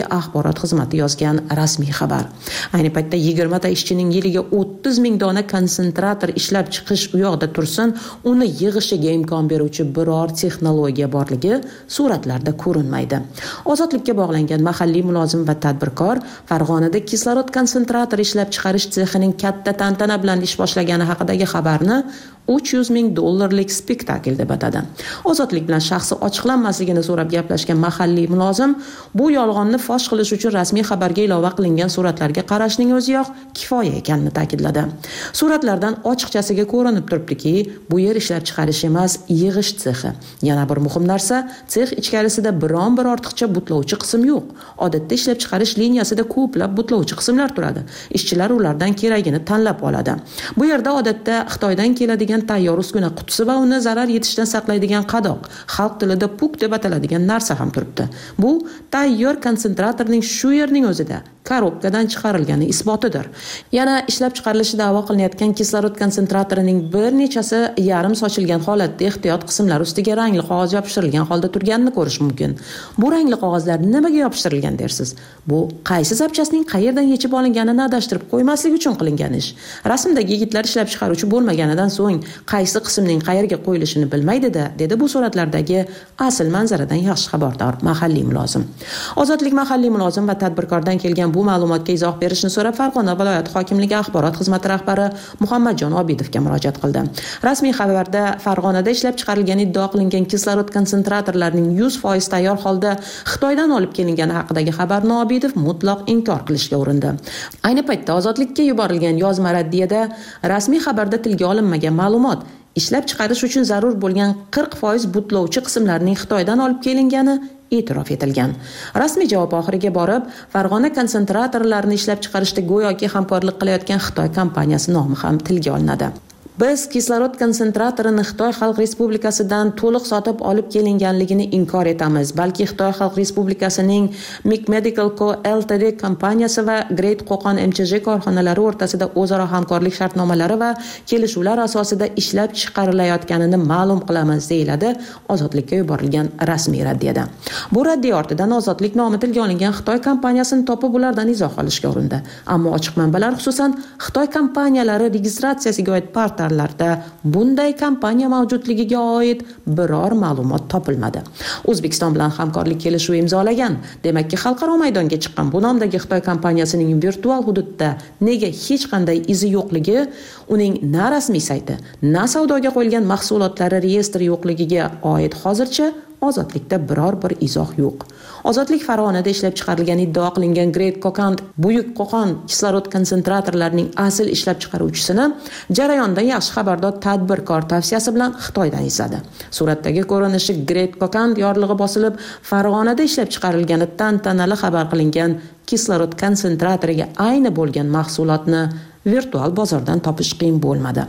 xalqligi axborot xizmati yozgan rasmiy xabar. Ayni paytda 20 ta ishchining yiliga 30 ming dona konsentrator ishlab chiqish u yoqda tursin, uni yig'ishiga imkon beruvchi biror texnologiya borligi suratlarda ko'rinmaydi. Ozodlikka bog'langan mahalliy mulozim va tadbirkor Farg'onada kislorod konsentratori ishlab chiqarish sexining katta tantana bilan ish boshlagani haqidagi xabarni $300 ming spektakl deb atadi. Ozodlik bilan shaxsi ochiqlanmasligini so'rab gaplashgan mahalliy mulozim bu yolg'onni fosh qilish uchun rasmiy xabarga ilova qilingan suratlarga qarashning o'ziyoq kifoya ekanini ta'kidladi. Suratlardan ochiqchasiga ko'rinib turibdiki, bu yer ishlab chiqarish emas, yig'ish sexi. Yana bir muhim narsa, sex ichkarisida biron bir ortiqcha butlovchi qism yo'q. Odatda ishlab chiqarish liniyasida ko'plab butlovchi qismlar turadi. Ishchilar ulardan keragini tanlab oladi. Bu yerda odatda Xitoydan keladigan tayyor uskuna qutisi va uni zarar yetishidan saqlaydigan qadoq, xalq tilida puk deb ataladigan narsa ham turibdi. Bu tayyor konsentratorning shu yerning o'zida korobkadan chiqarilgani isbotidir. Yana ishlab chiqarilishi da'vo qilinayotgan kislorod konsentratorining bir nechasi yarim sochilgan holatda ehtiyot qismlar ustiga rangli qog'oz yopishtirilgan holda turganini ko'rish mumkin. Bu rangli qog'ozlar nimaga yopishtirilgan dersiz? Bu qaysi zapchastning qayerdan yechib olinganini adashtirib qo'ymaslik uchun qilingan ish. Rasmdagi yigitlar ishlab chiqaruvchi bo'lmaganidan so'ng qaysi qismning qayerga qo'yilishini bilmaydi-da, dedi bu suratlardagi asl manzaradan yaxshi xabardor mahalliy mulozim. Ozodlik mahalliy mulozim va tadbirkordan kelgan bu ma'lumotga izoh berishni so'rab Farg'ona viloyat hokimligi axborot xizmati rahbari Muhammadjon Obidovga murojaat qildi. Rasmiy xabarda Farg'onada ishlab chiqarilgan iddia qilingan kislorod konsentratorlarining 100% tayyor holda Xitoydan olib kelingani haqidagi xabarni Obidov mutlaq inkor qilishga urindi. Ayni paytda Ozodlikka yuborilgan yozma raddiyada rasmiy xabarda tilga olinmagan ma'lumot, ishlab chiqarish uchun zarur bo'lgan 40% butlovchi qismlarning Xitoydan olib kelingani e'tirof etilgan. Rasmiy javob oxiriga borib, Farg'ona konsentratorlarini ishlab chiqarishda go'yoki hamkorlik qilayotgan Xitoy kompaniyasi nomi ham tilga olinadi. Biz kislorod konsentratorini Xitoy Xalq Respublikasidan to'liq sotib olib kelinganligini inkor etamiz. Balki Xitoy Xalq Respublikasining MIC Medical Co Ltd kompaniyasi va Great Qo'qon MChJ korxonalari o'rtasida o'zaro hamkorlik shartnomalari va kelishuvlar asosida ishlab chiqarilayotganini ma'lum qilamiz, deyiladi Ozodlikka yuborilgan rasmiy raddiyada. Bu raddiya ortidan Ozodlik nomi tilga olingan Xitoy kompaniyasini topib ulardan izoh olishga urindi. Ammo ochiq manbalar, xususan Xitoy kompaniyalari registratsiyasiga oid portallarda bunday kompaniya mavjudligiga oid biror ma'lumot topilmadi. O'zbekiston bilan hamkorlik kelishuvi imzolagan. Demakki, xalqaro maydonga chiqqan bu nomdagi Xitoy kompaniyasining virtual hududda nega hech qanday izi yo'qligi, uning na rasmiy sayti, na savdoga qo'yilgan mahsulotlari reyestri yo'qligiga oid hozircha Ozodlikda biror bir izoh yo'q. Ozodlik Farg'onada ishlab chiqarilgan iddao qilingan Great Qo'qon Buyuk Qo'qon kislorod konsentratorlarining asl ishlab chiqaruvchisini jarayondan yaxshi xabardor tadbirkor tavsiyasi bilan Xitoydan izladi. Suratdagi ko'rinishi Great Qo'qon yorlig'i bosilib, Farg'onada ishlab chiqarilgani tantanali xabar qilingan kislorod konsentratoriga ayni bo'lgan mahsulotni virtual bozordan topish qiyin bo'lmadi.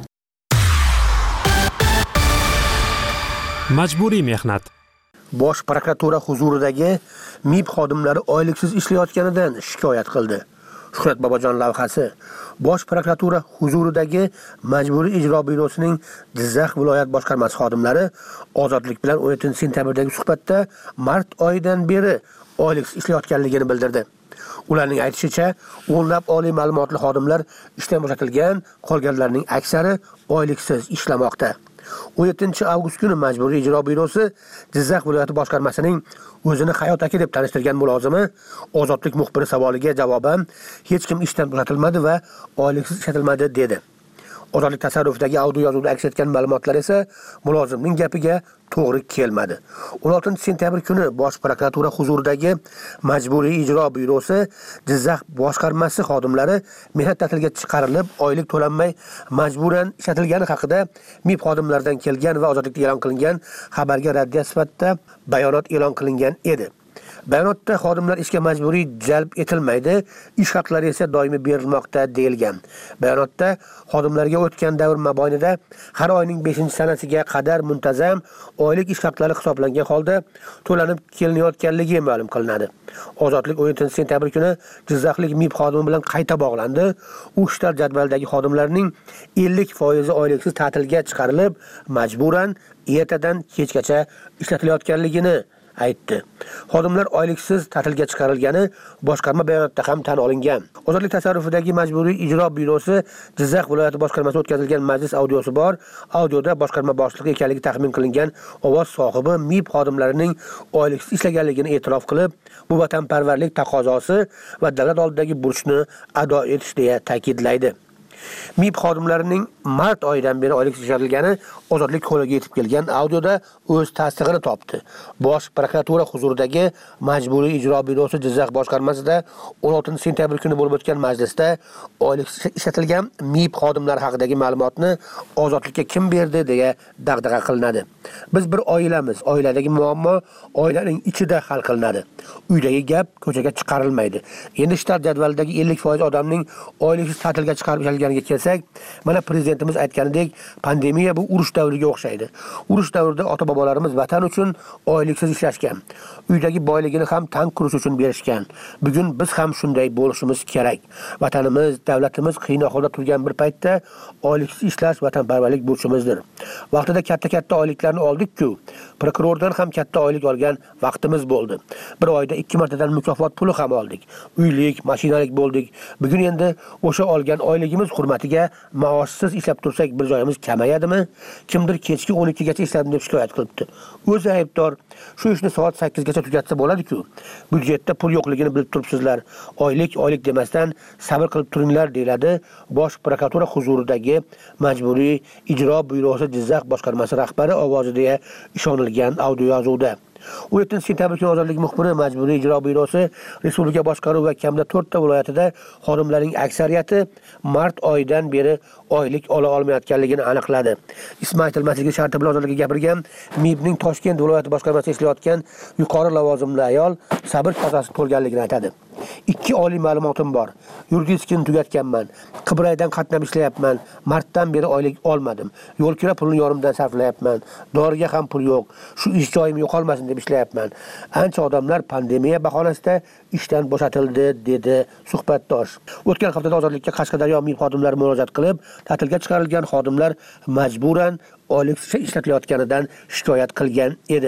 Majburiy mehnat. Bosh prokuratura huzuridagi MIB xodimlari oyliksiz ishlayotganidan shikoyat qildi. Shuhrat Bobojon lavhasi. Bosh prokuratura huzuridagi Majburiy ijro byurosining Jizzax viloyat boshqarmasi xodimlari Ozodlik bilan 17-sentyabrdagi suhbatda mart oyidan beri oyliksiz ishlayotganligini bildirdi. Ularning aytishicha, o'nlab oliy ma'lumotli xodimlar ishdan bo'shatilgan, qolganlarning aksari oyliksiz ishlamoqda. 17 avgust kuni Majburiy ijro byurosi Jizzax viloyati boshqarmasining o'zini hayot aka deb tanishtirgan mulozimi Ozodlik muxbiri savoliga javoban hech kim ishdan bo'shatilmadi va oyliksiz ishlatilmadi dedi. Ozodlik tasarrufidagi audio yozuvda aks etgan ma'lumotlar esa mulozimning gapiga to'g'ri kelmadi. 16-sentyabr kuni Bosh prokuratura huzuridagi Majburiy ijro byurosi Jizzax boshqarmasi xodimlari mehnat ta'tiliga chiqarilib, oylik to'lanmay majburan ishlatilgani haqida MIB xodimlaridan kelgan va Ozodlikda e'lon qilingan xabarga raddiya sifatida bayonot e'lon qilingan edi. Bayonotda xodimlar ishga majburiy jalb etilmaydi, ish haqlari esa doimiy berilmoqda deyilgan. Bayonotda xodimlarga o'tgan davr mobaynida har oyning 5-sanasiga qadar muntazam oylik ish haqlari hisoblangan holda to'lanib kelinayotganligi ma'lum qilinadi. Ozodlik 17-sentyabr kuni Jizzaxlik MIB xodimi bilan qayta bog'landi. U shtat jadvaldagi xodimlarning 50% oyliksiz ta'tilga chiqarilib, majburan ertadan kechgacha ishlatilayotganligini aytdi. Xodimlar oyliksiz ta'tilga chiqarilgani boshqarma bayonotida ham tan olingan. Ozodlik tasarrufidagi majburiy ijro byurosi Jizzax viloyati boshqarmasi o'tkazilgan majlis audiosi bor. Audioda boshqarma boshlig'i ekanligi taxmin qilingan ovoz sohibi MIB xodimlarining oyliksiz ishlaganligini e'tirof qilib, bu vatanparvarlik taqozosi va davlat oldidagi burchni ado etish deya ta'kidlaydi. MIB xodimlarining mart oyidan beri oyliksiz ishlatilgani ozodlik qo'liga yetib kelgan audioda o'z tasdig'ini topdi. Bosh prokuratura huzuridagi majburiy ijro byurosi Jizzax boshqarmasida 16 sentyabr kuni bo'lib o'tgan majlisda oyliksiz ishlatilgan MIB xodimlari haqidagi ma'lumotni ozodlikka kim berdi deya dag'dag'a qilinadi. Biz bir oilamiz, oiladagi muammo oilaning ichida hal qilinadi. Uydagi gap ko'chaga chiqarilmaydi. Endi shtat jadvalidagi 50% odamning oyliksiz ta'tilga chiqarib ishlaganiga kelsak, mana prezidentimiz aytganidek, pandemiya bu urush davriga o'xshaydi. Urush davrida ota-bobolarimiz vatan uchun oyliksiz ishlashgan. Uydagi boyligini ham tank qurish uchun berishgan. Bugun biz ham shunday bo'lishimiz kerak. Vatanimiz, davlatimiz qiyin ahvolda turgan bir paytda oyliksiz ishlash vatanparvarlik burchimizdir. Vaqtida katta-katta oyliklarni oldik-ku, prokurordan ham katta oylik olgan vaqtimiz bo'ldi. Bir oyda 2 martadan mukofot puli ham oldik. Uylik, mashinalik bo'ldik. Bugun endi o'sha olgan oyligimiz hurmatiga maoshsiz ishlab tursak bir joyimiz kamayadimi? Kimdir kechki 12 gacha ishladim deb shikoyat qilibdi. O'zi aybdor. Shu ishni soat 8 gacha tugatsa bo'ladi-ku. Byudjetda pul yo'qligini bilib turibsizlar. Oylik demasdan sabr qilib turinglar deyiladi Bosh prokuratura huzuridagi majburiy ijro byurosi Jizzax boshqarmasi rahbari ovoziga ishonilgan audio yozuvda. 17 sentyabr kuni ozodlik muxbiri majburiy ijro byurosi respublika boshqaruvi va kamida 4 ta viloyatida xodimlarning aksariyati mart oyidan beri oylik ola olmayotganligini aniqladi. Ismi aytilmasligi sharti bilan ozodlikka gapirgan MIBning Toshkent viloyati boshqarmasida ishlayotgan yuqori lavozimli ayol sabr kosasi to'lganligini aytadi. 2 oliy ma'lumotim bor. Yuridiskini tugatganman. Qibraydan qatnab ishlayapman. Martdan beri oylik olmadim. Yo'l kira pulini yonimdan sarflayapman. Doriga ham pul yo'q. Shu ish joyim yo'qolmasin deb ishlayapman. Ancha odamlar pandemiya bahonasida ishdan bo'shatildi, dedi suhbatdosh. O'tgan haftada ozodlikka Qashqadaryo MIB xodimlari murojaat qilib, ta'tilga chiqarilgan xodimlar majburan oyliksiz ishlatilayotganidan shikoyat qilgan edi.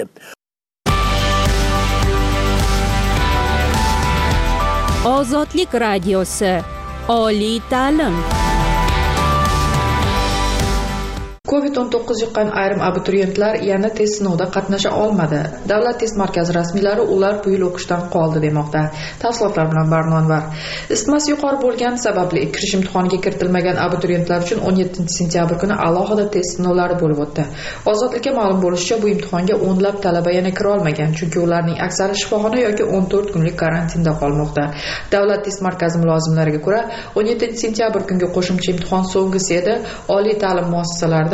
Ozodlik radiosi, oliy ta'lim. COVID-19 yuqqan ayrim abituriyentlar yana test sinovida qatnasha olmadi. Davlat test markazi rasmiylari ular bu yil o'qishdan qoldi demoqda. Tafsilotlar bilan Barnon var. Isitmasi yuqori bo'lgani sababli kirish imtihoniga kiritilmagan abituriyentlar uchun 17 sentyabr kuni alohida test sinovlari bo'lib o'tdi. Ozodlikka ma'lum bo'lishicha, bu imtihonga o'nlab talaba yana kira olmagan, chunki ularning aksari shifoxona yoki 14 kunlik karantinda qolmoqda. Davlat test markazi mulozimlariga ko'ra, 17 sentyabr kungi qo'shimcha imtihon so'nggisi edi. Oliy ta'lim muassasalarida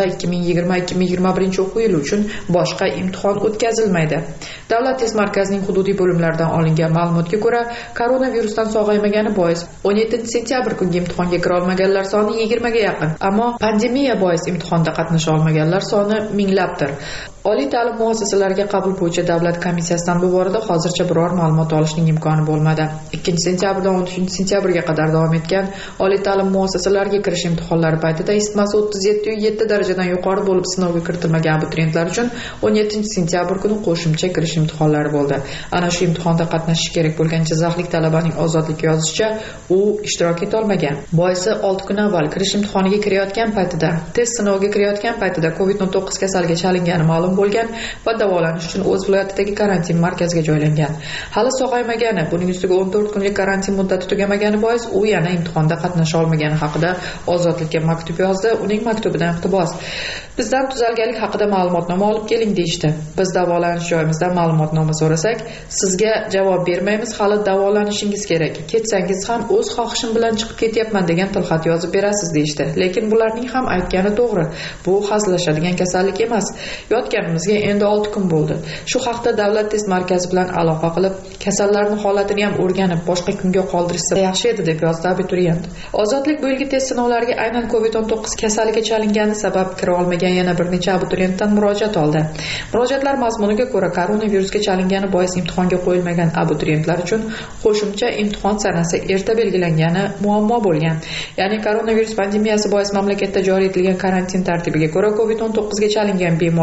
2020-2021 o'quv yili uchun boshqa imtihon o'tkazilmaydi. Davlat test markazining hududiy bo'limlaridan olingan ma'lumotga ko'ra, koronavirusdan sog'aymagani bois 17 sentyabr kungi imtihonga kira olmaganlar soni 20 ga yaqin. Ammo pandemiya bois imtihonda qatnasha olmaganlar soni minglabdir. Oliy ta'lim muassasalariga qabul bo'yicha davlat komissiyasidan bu borada hozircha biror ma'lumot olishning imkoni bo'lmadi. 2-sentyabrdan 13-sentyabrga qadar davom etgan oliy ta'lim muassasalariga kirish imtihonlari paytida isitmasi 37.7 darajadan yuqori bo'lib sinovga kiritilmagan abituriyentlar uchun 17-sentyabr kuni qo'shimcha kirish imtihonlari bo'ldi. Ana shu imtihonda qatnashish kerak bo'lgan jizzaxlik talabaning ozodlikka yozishicha, u ishtirok eta olmagan. Boisi 6 kun avval kirish imtihoniga kirayotgan paytida, test sinoviga kirayotgan paytida COVID-19 kasaliga chalingani ma'lum bo'lgan va davolanish uchun o'z viloyatidagi karantin markaziga joylangan. Hali sog'aymagani, buning ustiga 14 kunlik karantin muddati tugamagani bois u yana imtihonda qatnasha olmagani haqida ozodlikka maktub yozdi. Uning maktubidan iqtibos: bizdan tuzalganlik haqida ma'lumotnoma olib keling deyishdi. Biz davolanish joyimizdan ma'lumotnoma so'rasak, sizga javob bermaymiz, hali davolanishingiz kerak. Ketsangiz ham o'z xohishim bilan chiqib ketyapman degan tilxat yozib berasiz deyishdi. Lekin bularning ham aytgani to'g'ri. Bu hazillashadigan kasallik emas. Yotganimizga endi 6 kun bo'ldi. Shu haqda davlat test markazi bilan aloqa qilib, kasallarning holatini ham o'rganib, boshqa kunga qoldirishsa yaxshi edi, deb yozdi abituriyent. Ozodlik bu yilgi test sinovlariga aynan COVID-19 kasaliga chalingani sabab kira olmagan yana bir necha abituriyentdan murojaat oldi. Murojaatlar mazmuniga ko'ra, koronavirusga chalingani bois imtihonga qo'yilmagan abituriyentlar uchun qo'shimcha imtihon sanasi erta belgilangani muammo bo'lgan. Ya'ni koronavirus pandemiyasi bois mamlakatda joriy etilgan karantin tartibiga ko'ra COVID-19 ga chalingan bemorlar 10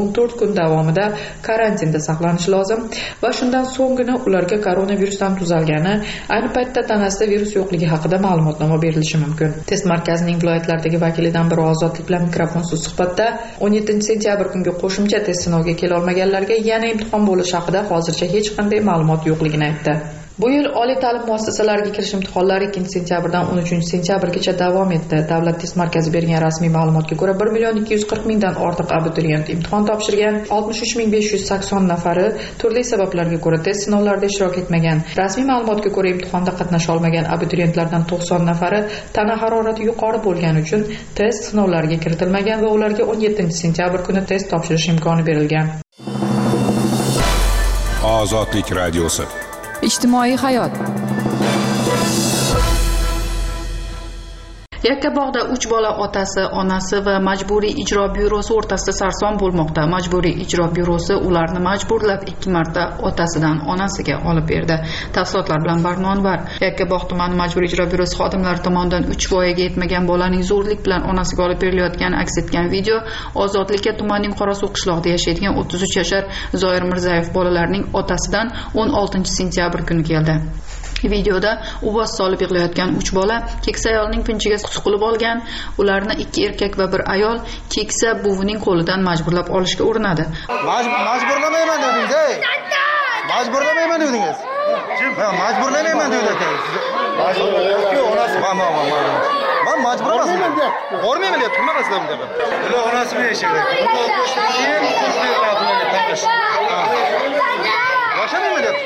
14 kun davomida karantinda saqlanishi lozim va shundan so'nggina ularga koronavirusdan tuzalgani, ayni paytda tanasida virus yo'qligi haqida ma'lumotnoma berilishi mumkin. Test markazining viloyatlardagi vakilidan biri Ozodlik bilan mikrofonsiz suhbatda 17 sentyabr kungi qo'shimcha test sinoviga kela olmaganlarga yana imtihon bo'lishi haqida hozircha hech qanday ma'lumot yo'qligini aytdi. Bu yil oliy ta'lim muassasalariga kirish imtihonlari 2 sentyabrdan 13 sentyabrgacha davom etdi. Davlat test markazi bergan rasmiy ma'lumotga ko'ra 1,240 mingdan ortiq abituriyent imtihon topshirgan. 63,580 nafari turli sabablarga ko'ra test sinovlarida ishtirok etmagan. Rasmiy ma'lumotga ko'ra imtihonda qatnasha olmagan abituriyentlardan 90 nafari tana harorati yuqori bo'lgani uchun test sinovlariga kiritilmagan va ularga 17 sentyabr kuni test topshirish imkoni berilgan. Ozodlik radiosi. Ijtimoiy hayot. Yakkabog'da 3 bola otasi, onasi va majburiy ijro byurosi o'rtasida sarson bo'lmoqda. Majburiy ijro byurosi ularni majburlab 2 marta otasidan onasiga olib berdi. Tafsilotlar bilan Barnonvar. Yakkabog' tumani majburiy ijro byurosi xodimlari tomonidan 3 voyaga yetmagan bolaning zo'rlik bilan onasiga olib berilayotgani aks etgan video Ozodlikka tumanning Qorasuv qishlog'ida yashaydigan 33 yashar Zoir Mirzayev bolalarning otasidan 16 sentyabr kuni keldi. Videoda uvos solib yig'layotgan 3 bola keksa ayolning pinchiga suqilib olgan. Ularni 2 erkak va 1 ayol keksa buvining qo'lidan majburlab olishga urinadi. Majburlamayman dedingiz, ey. Majburlamayman dedingiz. Majburlamayman dedingiz. Majburlayapti onasi. Men majbur emasman. Bormayman deb turmasam deb. Ular onasi bilan yashaydi. Boshlayman deb.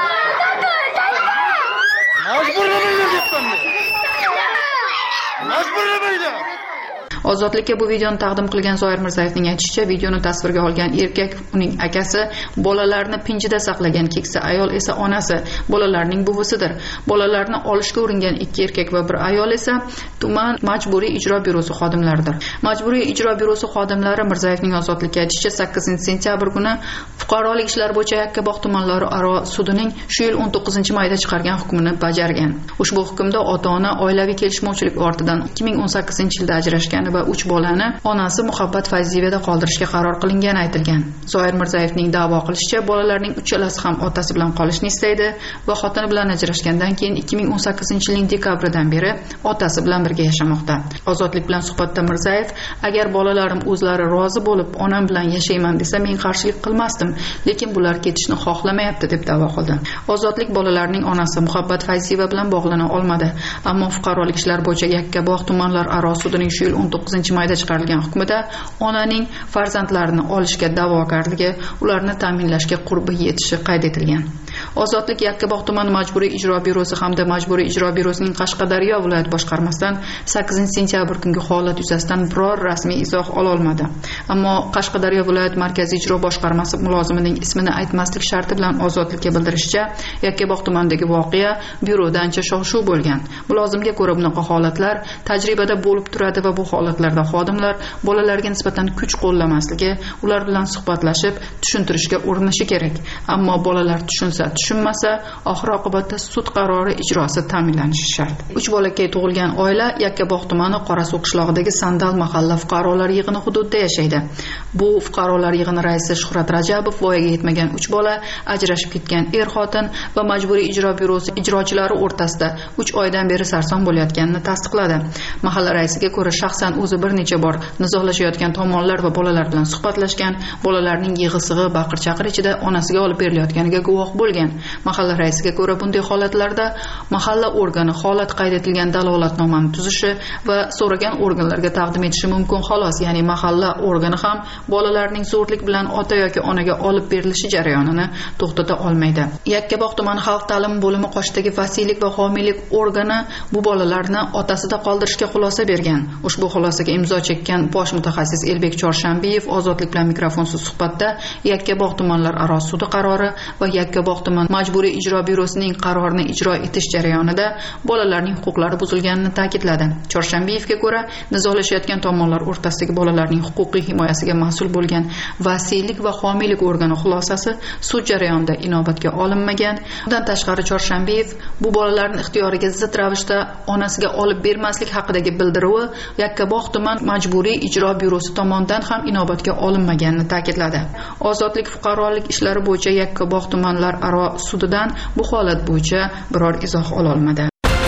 Ozodlikka bu videoni taqdim qilgan Zoir Mirzayevning aytishicha, videoni tasvirga olgan erkak uning akasi, bolalarni pinchida saqlagan keksa ayol esa onasi, bolalarning buvisidir. Bolalarni olishga uringan 2 erkak va 1 ayol esa tuman majburiy ijro byurosi xodimlaridir. Majburiy ijro byurosi xodimlari Mirzayevning Ozodlikka aytishicha 8 sentyabr kuni fuqarolik ishlar bo'yicha Yakkabog' tumanlari aro sudining shu yil 19-mayda chiqargan hukmini bajargan. Ushbu hukmda ota-ona oilaviy kelishmovchilik ortidan 2018-yilda ajrashgan va 3 bolani onasi Muhabbat Fayziyevada qoldirishga qaror qilingani aytilgan. Zoir Mirzayevning da'vo qilishicha, bolalarning uchalasi ham otasi bilan qolishni istaydi va xotini bilan ajrashgandan keyin 2018-yilning dekabridan beri otasi bilan birga yashamoqda. Ozodlik bilan suhbatda Mirzayev, agar bolalarim o'zlari rozi bo'lib, onam bilan yashayman desa, men qarshilik qilmasdim, lekin bular ketishni xohlamayapti deb da'vo qildi. Ozodlik bolalarning onasi Muhabbat Fayziyeva bilan bog'lana olmadi, ammo fuqarolik ishlar bo'yicha Yakkabog' tumanlar aro sudining shu yil 19-mayda chiqarilgan hukmida onaning farzandlarini olishga da'vogarligi, ularni ta'minlashga qurbi yetishi qayd etilgan. Ozodlik Yakkabog' tuman majburiy ijro byurosi hamda majburiy ijro byurosining Qashqadaryo viloyat boshqarmasidan 8 sentyabr kungi holat yuzasidan biror rasmiy izoh ola olmadi. Ammo Qashqadaryo viloyat markaziy ijro boshqarmasi mulozimining ismini aytmaslik sharti bilan Ozodlikka bildirishicha, Yakkabog' tumanidagi voqea byuroda ancha shov-shuv bo'lgan. Mulozimga ko'ra, bunaqa holatlar tajribada bo'lib turadi va bu holatlarda xodimlar bolalarga nisbatan kuch qo'llamasligi, ular bilan suhbatlashib, tushuntirishga urinishi kerak. Ammo bolalar tushunmasa, oxir-oqibatda sud qarori ijrosi ta'minlanishi shart. 3 bolakay tug'ilgan oila Yakkabog' tumani Qorasuv qishlog'idagi Sandal mahalla fuqarolar yig'ini hududida yashaydi. Bu fuqarolar yig'ini raisi Shuhrat Rajabov voyaga yetmagan 3 bola, ajrashib ketgan er-xotin va majburiy ijro byurosi ijrochilari o'rtasida 3 oydan beri sarson bo'layotganini tasdiqladi. Mahalla raisiga ko'ra, shaxsan o'zi bir necha bor nizolashayotgan tomonlar va bolalar bilan suhbatlashgan, bolalarning yig'i-sig'i, baqir-chaqir ichida onasiga olib berilayotganiga guvoh bo'lgan. Mahalla raisiga ko'ra, bunday holatlarda mahalla organi holat qayd etilgan dalolatnomani tuzishi va so'ragan organlarga taqdim etishi mumkin xolos. Ya'ni mahalla organi ham bolalarning zo'rlik bilan ota yoki onaga olib berilishi jarayonini to'xtata olmaydi. Yakkabog' tuman xalq ta'limi bo'limi qoshidagi vasiylik va homiylik organi bu bolalarni otasida qoldirishga xulosa bergan. Ushbu xulosaga imzo chekkan bosh mutaxassis Elbek Chorshambiyev Ozodlik bilan mikrofonsiz suhbatda Yakkabog' tumanlar aro sudi qarori va Yakkabog' tuman bo'limi Majburiy ijro byurosining qarorini ijro etish jarayonida bolalarning huquqlari buzilganini ta'kidladi. Chorshanbiyevga ko'ra, nizolashayotgan tomonlar o'rtasidagi bolalarning huquqiy himoyasiga mas'ul bo'lgan vasiylik va homiylik organi xulosasi sud jarayonida inobatga olinmagan. Bundan tashqari Chorshanbiyev bu bolalarning ixtiyoriga zid ravishda onasiga olib bermaslik haqidagi bildiruvi Yakkabog' tuman Majburiy ijro byurosi tomonidan ham inobatga olinmaganini ta'kidladi. Ozodlik fuqarolik ishlari bo'yicha Yakkabog' tumanlar aro sudidan bu holat bo'yicha biror izoh ola olmadi.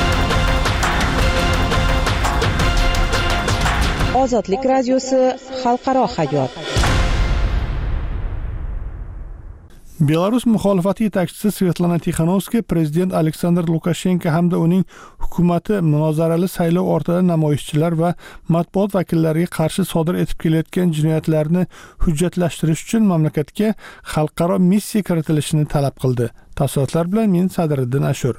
Ozodlik radiosi xalqaro hayot. Belarus muxolifati yetakchisi Svetlana Tixanovskaya prezident Aleksandr Lukashenko hamda uning hukumati munozarali saylov ortidan namoyishchilar va matbuot vakillariga qarshi sodir etib kelayotgan jinoyatlarni hujjatlashtirish uchun mamlakatga xalqaro missiya kiritilishini talab qildi. Tafsilotlar bilan men Sadriddin Ashur.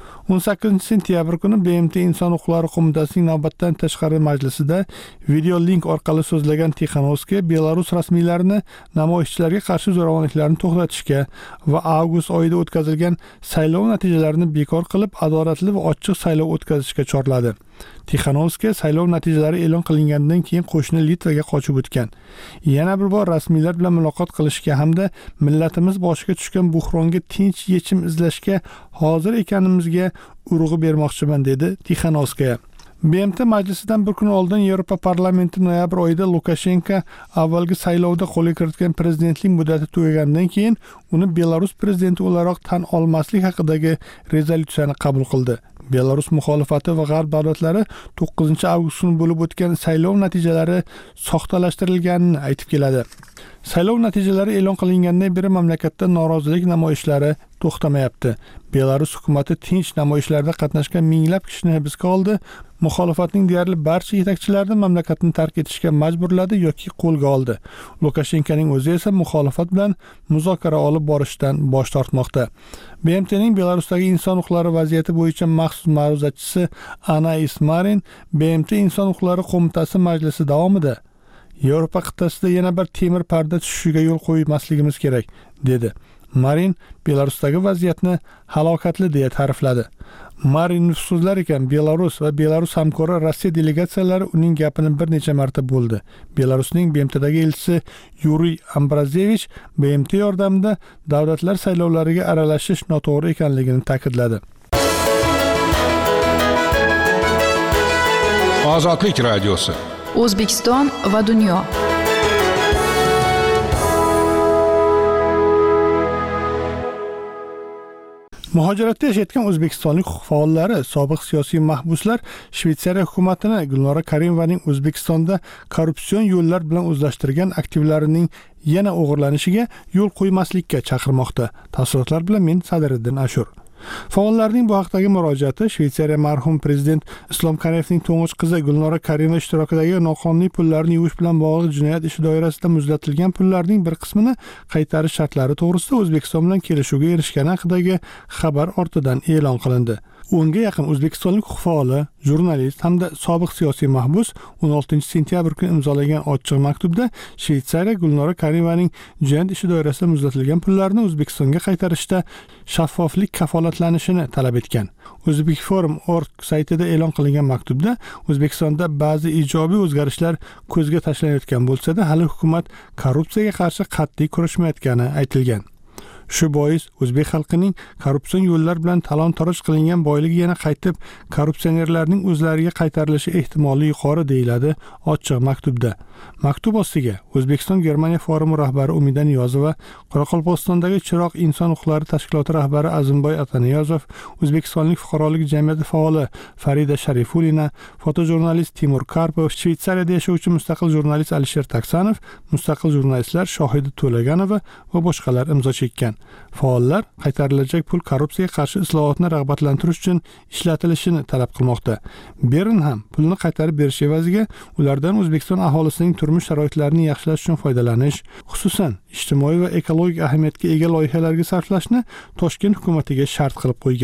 18 sentyabr kuni BMT Inson huquqlari qo'mitasining navbatdan tashqari majlisida video link orqali so'zlagan Tixanovskaya Belarus rasmiylarini namoyishchilarga qarshi zo'ravonliklarni to'xtatishga va avgust oyida o'tkazilgan saylov natijalarini bekor qilib, adolatli va ochiq saylov o'tkazishga chorladi. Tixanovskaya saylov natijalari e'lon qilingandan keyin qo'shni Litvaga qochib o'tgan. Yana bir bor rasmiylar bilan muloqot qilishga hamda millatimiz boshiga tushgan buhronga tinch yechim izlashga hozir ekanimizga urg'u bermoqchiman, dedi Tixanovskaya. BMT majlisidan bir kun oldin Yevropa parlamenti noyabr oyida Lukashenko avvalgi saylovda qo'lga kiritgan prezidentlik muddati tugagandan keyin uni Belarus prezidenti o'laroq tan olmaslik haqidagi rezolyutsiyani qabul qildi. Belarus muxolifati va g'arb davlatlari 9 avgust kuni bo'lib o'tgan saylov natijalari soxtalashtirilganini aytib keladi. Saylov natijalari e'lon qilingandan beri mamlakatda norozilik namoyishlari to'xtamayapti. Belarus hukumati tinch namoyishlarda qatnashgan minglab kishini hibsga oldi. Muxolifatning deyarli barcha yetakchilarini mamlakatni tark etishga majburladi yoki qo'lga oldi. Lukashenkoning o'zi esa muxolifat bilan muzokara olib borishdan bosh tortmoqda. BMTning Belarusdagi inson huquqlari vaziyati bo'yicha maxsus ma'ruzachisi Anais Marin BMT Inson huquqlari qo'mitasi majlisi davomida Yevropa qit'asida yana bir temir parda tushishiga yo'l qo'ymasligimiz kerak, dedi. Marin Belarusdagi vaziyatni halokatli deya ta'rifladi. Marin so'zlar ekan, Belarus va Belarus hamkori Rossiya delegatsiyalari uning gapini bir necha marta bo'ldi. Belarusning BMTdagi elchisi Yuriy Ambrazevich BMT yordamida davlatlar saylovlariga aralashish noto'g'ri ekanligini ta'kidladi. Ozodlik radiosi. O'zbekiston va dunyo. Muhojiratda yashayotgan o'zbekistonlik huquq faollari, sobiq siyosiy mahbuslar Shveysariya hukumatini Gulnora Karimovaning O'zbekistonda korrupsion yo'llar bilan o'zlashtirgan aktivlarining yana o'g'irlanishiga yo'l qo'ymaslikka chaqirmoqda. Tafsilotlar bilan men Sadriddin Ashur. Faollarning bu haqdagi murojaati Shveysariya marhum prezident Islom Kariyevning to'ng'ich qizi Gulnora Karimova ishtirokidagi noqonuniy pullarni yuvish bilan bog'liq jinoyat ishi doirasida muzlatilgan pullarning bir qismini qaytarish shartlari to'g'risida O'zbekiston bilan kelishuvga erishgani haqidagi xabar ortidan e'lon qilindi. 10 ga yaqin o'zbekistonlik huquq faoli, jurnalist hamda sobiq siyosiy mahbus 16 sentyabr kuni imzolagan ochiq maktubda Shveysariya Gulnora Karimovaning jinoyat ishi doirasida muzlatilgan pullarni O'zbekistonga qaytarishda shaffoflik kafolatlanishini talab etgan. O'zbekforum.org saytida e'lon qilingan maktubda O'zbekistonda ba'zi ijobiy o'zgarishlar ko'zga tashlanayotgan bo'lsa-da, hali hukumat korrupsiyaga qarshi qat'iy kurashmayotgani aytilgan. Shu bois o'zbek xalqining korrupsion yo'llar bilan talon-taroj qilingan boyligi yana qaytib korrupsionerlarning o'zlariga qaytarilishi ehtimoli yuqori, deyiladi ochiq maktubda. Maktub ostiga O'zbekiston Germaniya forumi rahbari Umida Niyozova, Qoraqalpog'istondagi Chiroq inson huquqlari tashkiloti rahbari Azimboy Ataniyozov, O'zbekistonlik fuqarolik jamiyati faoli Farida Sharifulina, fotojurnalist Timur Karpov, Shveysariyada yashovchi mustaqil jurnalist Alisher Taksanov, mustaqil jurnalistlar Shohida To'laganova va boshqalar imzo chekkan. Faollar qaytarilajak pul korrupsiyaga qarshi islohotni rag'batlantirish uchun ishlatilishini talab qilmoqda. Bern ham pulni qaytarib berish evaziga ulardan O'zbekiston aholisining turmush sharoitlarini yaxshilash uchun foydalanish, xususan ijtimoiy va ekologik ahamiyatga ega loyihalarga sarflashni Toshkent hukumatiga shart qilib qo'ygan.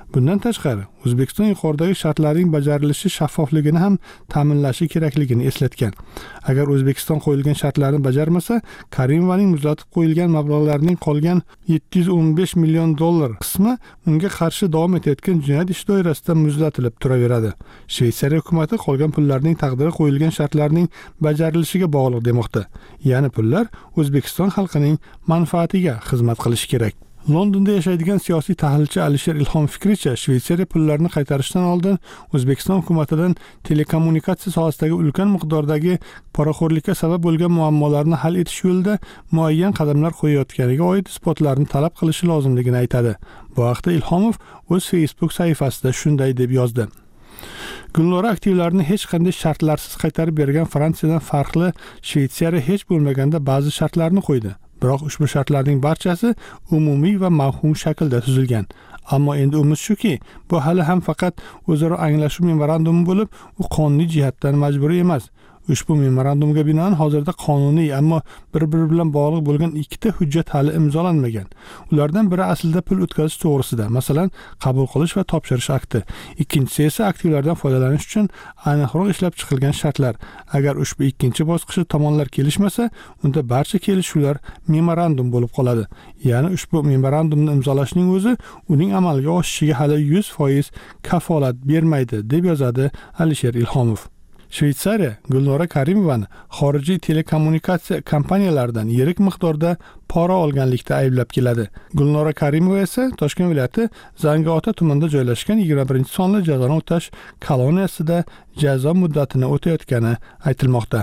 Bundan tashqari, O'zbekiston yuqoridagi shartlarning bajarilishi shaffofligini ham ta'minlashi kerakligini eslatgan. Agar O'zbekiston qo'yilgan shartlarni bajarmasa, Karimovaning muzlatib qo'yilgan mablag'larning qolgan $715 million qismi unga qarshi davom etayotgan jinoyat ishi doirasida muzlatilib turaveradi. Shveysariya hukumatı qolgan pullarning taqdiri qo'yilgan shartlarning bajarilishiga bog'liq demoqda. Ya'ni pullar O'zbekiston xalqining manfaatiga xizmat qilishi kerak. Londonda yashaydigan siyosiy tahlilchi Alisher Ilhom fikricha, Shveysariya pullarni qaytarishdan oldin O'zbekiston hukumatidan telekommunikatsiya sohasidagi ulkan miqdordagi poraxo'rlikka sabab bo'lgan muammolarni hal etish yo'lida muayyan qadamlar qo'yayotganiga oid isbotlarni talab qilishi lozimligini aytadi. Bu haqda Ilhomov o'z Facebook sahifasida shunday deb yozdi. Gulnora aktivlarini hech qanday shartlarsiz qaytarib bergan Fransiyadan farqli Shveysariya hech bo'lmaganda ba'zi shartlarni qo'ydi. Biroq ushbu shartlarning barchasi umumiy va mavhum shaklda tuzilgan. Ammo endi umid shuki, bu hali ham faqat o'zaro anglashuv memorandumi bo'lib, u qonuniy jihatdan majburiy emas. Ushbu memorandumga binoan hozirda qonuniy, ammo bir-biri bilan bog'liq bo'lgan ikkita hujjat hali imzolanmagan. Ulardan biri aslida pul o'tkazish to'g'risida, masalan, qabul qilish va topshirish akti. Ikkinchisi esa aktivlardan foydalanish uchun aniqroq ishlab chiqilgan shartlar. Agar ushbu ikkinchi bosqichda tomonlar kelishmasa, unda barcha kelishuvlar memorandum bo'lib qoladi. Ya'ni ushbu memorandumni imzolashning o'zi uning amalga oshishiga hali 100% kafolat bermaydi, deb yozadi Alisher Ilhomov. Shveysariya Gulnora Karimovani xorijiy telekommunikatsiya kompaniyalaridan yirik miqdorda pora olganlikda ayblab keladi. Gulnora Karimova esa Toshkent viloyati Zangiota tumanida joylashgan 21-sonli jazoni o'tash koloniyasida jazo muddatini o'tayotgani aytilmoqda.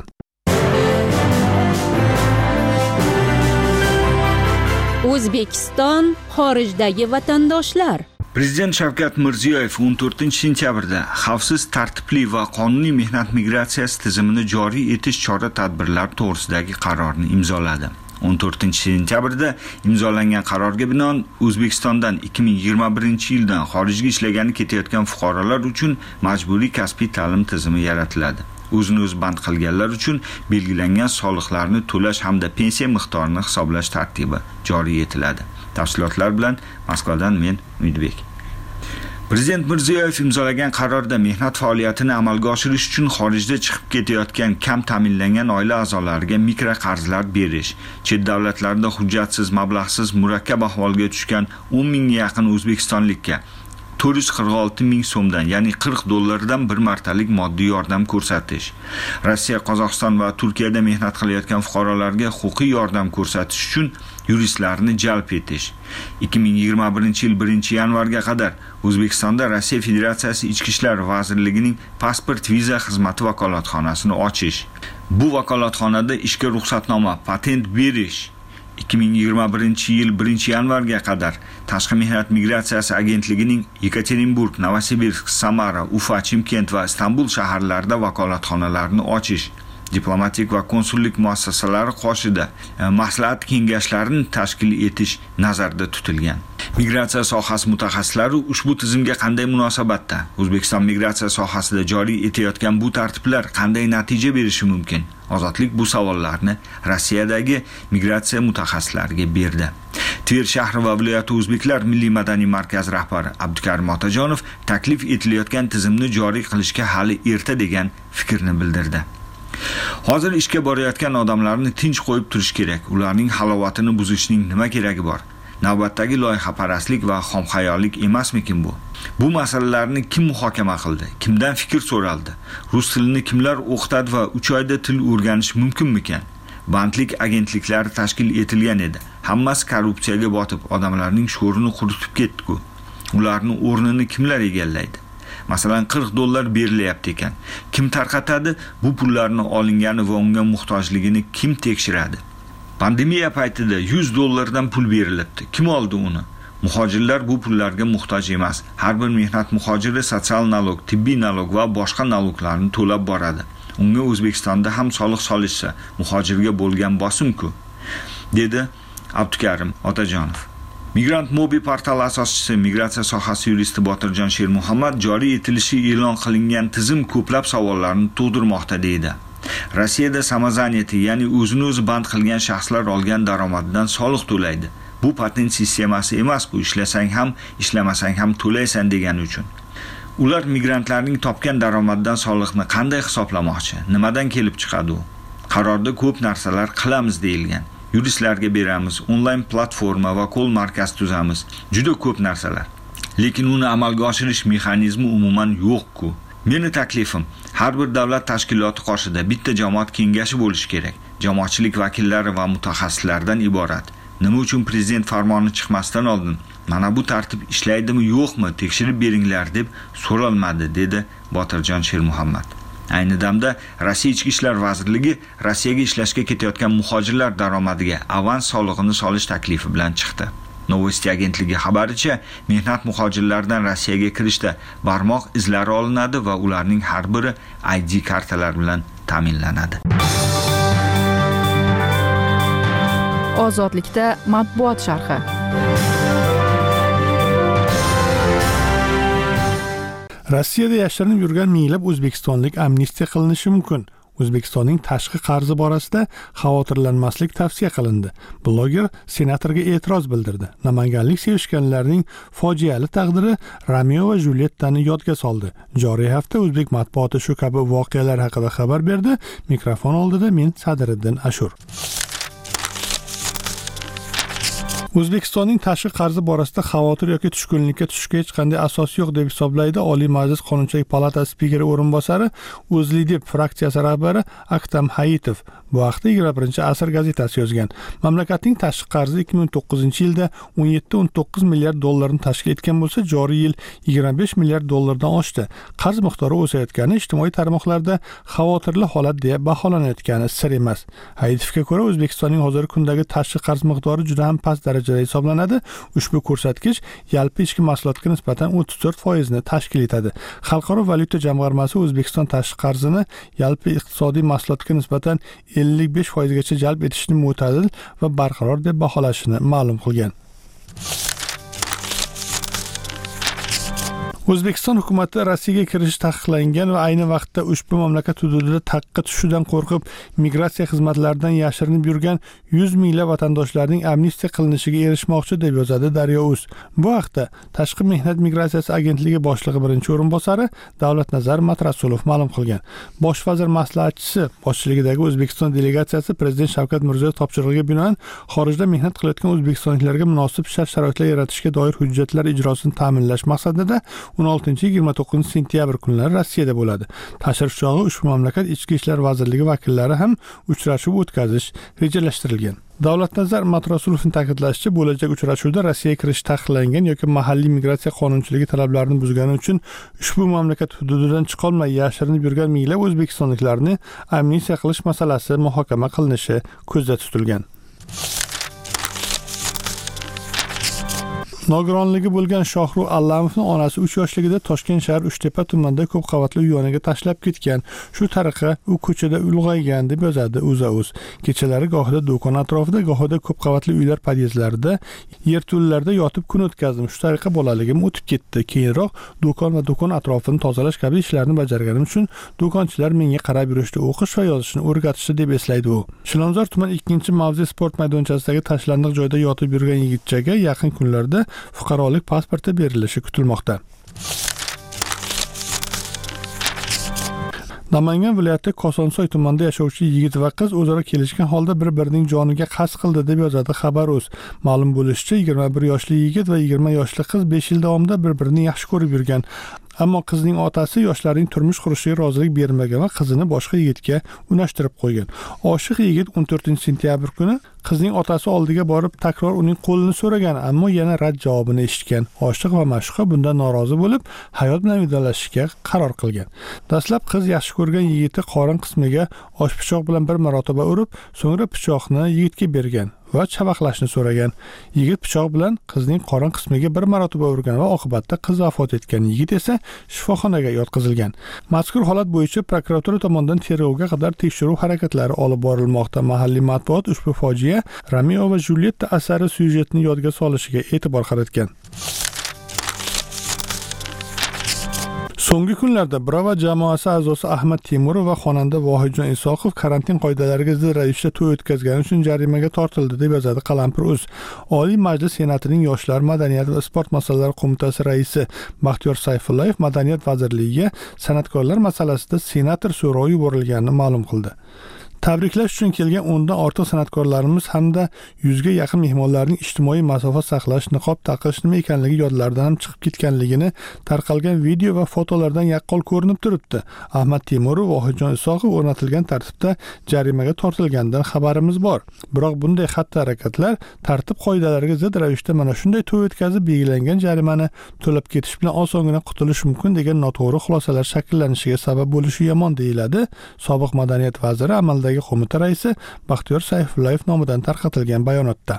O'zbekiston xorijdagi vatandoshlar. Prezident Shavkat Mirziyoyev 14-sentyabrda xavfsiz, tartibli va qonuniy mehnat migratsiyasi tizimini joriy etish chora-tadbirlari to'g'risidagi qarorni imzoladi. 14-sentyabrda imzolangan qarorga binoan O'zbekistondan 2021-yildan xorijga ishlagani ketayotgan fuqarolar uchun majburiy kasbiy ta'lim tizimi yaratiladi. O'zini o'zi band qilganlar uchun belgilangan soliqlarni to'lash hamda pensiya miqdorini hisoblash tartibi joriy etiladi. Tafsilotlar bilan Moskvadan men Umidbek. Prezident Mirziyoyev imzolagan qarorda mehnat faoliyatini amalga oshirish uchun xorijda chiqib ketayotgan kam ta'minlangan oila a'zolariga mikroqarzlar berish, chet davlatlarda hujjatsiz, mablag'siz, murakkab ahvolga tushgan 10 mingga yaqin o'zbekistonlikka 446 ming so'mdan, ya'ni $40 bir martalik moddiy yordam ko'rsatish, Rossiya, Qozog'iston va Turkiyada mehnat qilayotgan fuqarolarga huquqiy yordam ko'rsatish uchun yuristlarni jalb etish, 2021-yil 1-yanvarga qadar O'zbekistonda Rossiya Federatsiyasi Ichki ishlar vazirligining pasport viza xizmati vakolatxonasini ochish, bu vakolatxonada ishga ruxsatnoma, patent berish, 2021-yil 1-yanvarga qadar Tashqi mehnat migratsiyasi agentligining Yekaterinburg, Novosibirsk, Samara, Ufa, Chimkent va Istanbul shaharlarida vakolatxonalarni ochish, diplomatik va konsullik muassasalari qoshida maslahat kengashlarini tashkil etish nazarda tutilgan. Migratsiya sohasi mutaxassislari ushbu tizimga qanday munosabatda? O'zbekiston migratsiya sohasida joriy etayotgan bu tartiblar qanday natija berishi mumkin? Ozodlik bu savollarni Rossiyadagi migratsiya mutaxassislariga berdi. Tver shahri va viloyati o'zbeklar milliy madaniy markazi rahbari Abdukarim Otajonov taklif etilayotgan tizimni joriy qilishga hali erta degan fikrni bildirdi. Hozir ishga borayotgan odamlarni tinch qo'yib turish kerak. Ularning halovatini buzishning nima keragi bor? Navbatdagi loyihaparastlik va xomxayollik emasmikin bu? Bu masalalarni kim muhokama qildi? Kimdan fikr so'raldi? Rus tilini kimlar o'qitadi va 3 oyda til o'rganish mumkinmikan? Bandlik agentliklari tashkil etilgan edi. Hammasi korrupsiyaga botib, odamlarning sho'rini quritib ketdi-ku. Ularning o'rnini kimlar egallaydi? Masalan, $40 berilyapti ekan. Kim tarqatadi? Bu pullarni olingani va unga muhtojligini kim tekshiradi? Pandemiya paytida $100 dan pul berilibdi. Kim oldi uni? Muhojirlar bu pullarga muhtoj emas. Har bir mehnat muhojiri sotsial nalog, tibbiy nalog va boshqa naloglarni to'lab boradi. Unga O'zbekistonda ham soliq solishsa, muhojirga bo'lgan bosim-ku, dedi Abdukarim Otajonov. Migrant Mobi portali asoschisi, migratsiya sohasi yuristi Botirjon Shermuhammad joriy etilishi e'lon qilingan tizim ko'plab savollarni tug'dirmoqda deydi. Rossiyada samazaniyati, ya'ni o'zini o'zi band qilgan shaxslar olgan daromadidan soliq to'laydi. Bu patent sistemasi emas, bu ishlasang ham, ishlamasang ham to'laysan degani uchun. Ular migrantlarning topgan daromadidan soliqni qanday hisoblamoqchi? Nimadan kelib chiqadi u? Qarorda ko'p narsalar qilamiz deyilgan. Yuristlarga beramiz, onlayn platforma va qo'l markaz tuzamiz. Juda ko'p narsalar. Lekin uni amalga oshirish mexanizmi umuman yo'q-ku. Meni taklifim, har bir davlat tashkiloti qoshida bitta jamoat kengashi bo'lishi kerak. Jamoatchilik vakillari va mutaxassislardan iborat. Nima uchun prezident farmoni chiqmasdan oldin mana bu tartib ishlaydimi yo'qmi tekshirib beringlar deb so'ralmadi, dedi Botirjon Shermuhammad. Ayni damda Rossiya Ichki ishlar vazirligi Rossiyaga ishlashga ketayotgan muhojirlar daromadiga avans solig'ini solish taklifi bilan chiqdi. Novosti agentligi xabaricha, mehnat muhojirlaridan Rossiyaga kirishda barmoq izlari olinadi va ularning har biri ID kartalar bilan ta'minlanadi. Ozodlikda matbuot sharhi. Rossiyada yashirinib yurgan minglab o'zbekistonlik amnistiya qilinishi mumkin. O'zbekistonning tashqi qarzi borasida xavotirlanmaslik tavsiya qilindi. Bloger senatorga e'tiroz bildirdi. Namanganlik sevishganlarning fojiali taqdiri Romeo va Juliettani yodga soldi. Joriy hafta o'zbek matbuoti shu kabi voqealar haqida xabar berdi. Mikrofon oldida men Sadiriddin Ashur. O'zbekistonning tashqi qarzi borasida xavotir yoki tushkunlikka tushishga hech qanday asos yo'q deb hisoblaydi Oliy Majlis Qonunchilik palatasi spikeri o'rinbosari, O'zLidep fraksiyasi rahbari Aktam Hayitov. Bu haqda 21-asr gazetasi yozgan. Mamlakatning tashqi qarzi 2009-yilda 17-19 milliard dollarni tashkil etgan bo'lsa, joriy yil 25 milliard dollardan oshdi. Qarz miqdori o'sayotgani ijtimoiy tarmoqlarda xavotirli holat deya baholanayotgani sir emas. Hayitovga ko'ra, O'zbekistonning hozirgi kundagi tashqi qarz miqdori juda ham past darajada hisoblanadi. Ushbu ko'rsatkich yalpi ichki mahsulotga nisbatan 34% ni tashkil etadi. Xalqaro valyuta jamg'armasi O'zbekiston tashqi qarzini yalpi iqtisodiy mahsulotga nisbatan 55% gacha jalb etishni mo'tadil va barqaror deb baholashini ma'lum qilgan. O'zbekiston hukumati Rossiyaga kirish taqiqlangan va ayni vaqtda ushbu mamlakat hududida taqqa tushishidan qo'rqib, migratsiya xizmatlaridan yashirinib yurgan 100 minglab vatandoshlarning amnistiya qilinishiga erishmoqchi deb yozadi Daryo.uz. Bu haqda Tashqi mehnat migratsiyasi agentligi boshlig'i birinchi o'rinbosari Davlatnazar Matrasulov ma'lum qilgan. Bosh vazir maslahatchisi boshchiligidagi O'zbekiston delegatsiyasi Prezident Shavkat Mirziyoyev topshirig'iga binoan xorijda mehnat qilayotgan o'zbekistonliklarga munosib shart-sharoitlar yaratishga doir hujjatlar ijrosini ta'minlash maqsadida 16-29 sentyabr kunlari Rossiyada bo'ladi. Tashrif chog'i ushbu mamlakat Ichki ishlar vazirligi vakillari ham uchrashuv o'tkazish rejalashtirilgan. Davlatnazar Matrasulovning ta'kidlashicha, bo'lajak uchrashuvda Rossiyaga kirish taqiqlangan yoki mahalliy migratsiya qonunchiligi talablarini buzgani uchun ushbu mamlakat hududidan chiqolmay yashirinib yurgan minglab o'zbekistonliklarni amnistiya qilish masalasi muhokama qilinishi ko'zda tutilgan. Nogironligi bo'lgan Shohrux Allamovning onasi 3 yoshligida Toshkent shahar Uchtepa tumanida ko'p qavatli uy yoniga tashlab ketgan. Shu tariqa u ko'chada ulg'aygan deb yozadi O'zA.uz. Kechalari gohida do'kon atrofida, gohida ko'p qavatli uylar podyezdlarida, yerto'llarda yotib kun o'tkazdim. Shu tariqa bolaligim o'tib ketdi. Keyinroq do'kon va do'kon atrofini tozalash kabi ishlarni bajarganim uchun do'konchilar menga qarab yurishdi, o'qish va yozishni o'rgatishdi deb eslaydi u. Chilonzor tuman 2-mavze sport maydonchasidagi tashlandiq joyda yotib yurgan yigitchaga yaqin kunlarda fuqarolik pasporti berilishi kutilmoqda. Namangan viloyati Kosonsoy tumanida yashovchi yigit va qiz o'zaro kelishgan holda bir-birining joniga qasd qildi deb yozadi Xabar.uz. Ma'lum bo'lishicha, 21 yoshli yigit va 20 yoshli qiz 5 yil davomida bir-birini yaxshi ko'rib yurgan. Ammo qizning otasi yoshlarning turmush qurishiga rozilik bermagan va qizini boshqa yigitga unashtirib qo'ygan. Oshiq yigit 14-sentyabr kuni qizning otasi oldiga borib takror uning qo'lini so'ragan, ammo yana rad javobini eshitgan. Oshiq va ma'shuqa bundan norozi bo'lib, hayot bilan vidolashishga qaror qilgan. Dastlab qiz yaxshi ko'rgan yigiti qorin qismiga osh pichoq bilan bir marotaba urib, so'ngra pichoqni yigitga bergan va chavaqlashni so'ragan. Yigit pichoq bilan qizning qorin qismiga bir marotaba urgan va oqibatda qiz vafot etgan. Yigit esa shifoxonaga yotqizilgan. Mazkur holat bo'yicha prokuratura tomonidan tergovga qadar tekshiruv harakatlari olib borilmoqda. Mahalliy matbuot ushbu fojia Romeo va Julietta asari syujetini yodga solishiga e'tibor qaratgan. So'nggi kunlarda Bravo jamoasi a'zosi Ahmad Temurov va xonanda Vohidjon Isoqov karantin qoidalariga zid ravishda to'y o'tkazgani uchun jarimaga tortildi deb yozadi Qalampir.uz. Oliy Majlis Senatining Yoshlar, madaniyat va sport masalalari qo'mitasi raisi Baxtiyor Sayfullayev Madaniyat vazirligiga san'atkorlar masalasida senator so'rovi yuborilganini ma'lum qildi. Tabriklash uchun kelgan 10 dan ortiq san'atkorlarimiz hamda 100 ga yaqin mehmonlarning ijtimoiy masofa saqlash, niqob taqish nima ekanligi yodlaridan ham chiqib ketganligini tarqalgan video va fotolardan yaqqol ko'rinib turibdi. Ahmad Temurov va Vohidjon Isoqov o'rnatilgan tartibda jarimaga tortilganidan xabarimiz bor. Biroq bunday xatti-harakatlar tartib qoidalariga zid ravishda mana shunday to'y o'tkazib belgilangan jarimani to'lab ketish bilan osongina qutulish mumkin degan noto'g'ri xulosalar shakllanishiga sabab bo'lishi yomon deyiladi. Sobiq madaniyat vaziri amaldagi qo'mita raisi Baxtiyor Sayfullayev nomidan tarqatilgan bayonotda.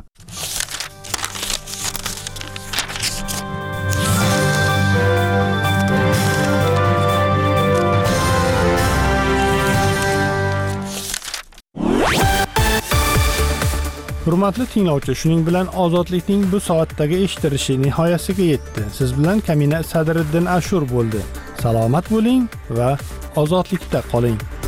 Hurmatli tinglovchi, shuning bilan ozodlikning bu soatdagi eshittirishi nihoyasiga yetdi. Siz bilan Kamina Sadriddin Ashur bo'ldi. Salomat bo'ling va ozodlikda qoling.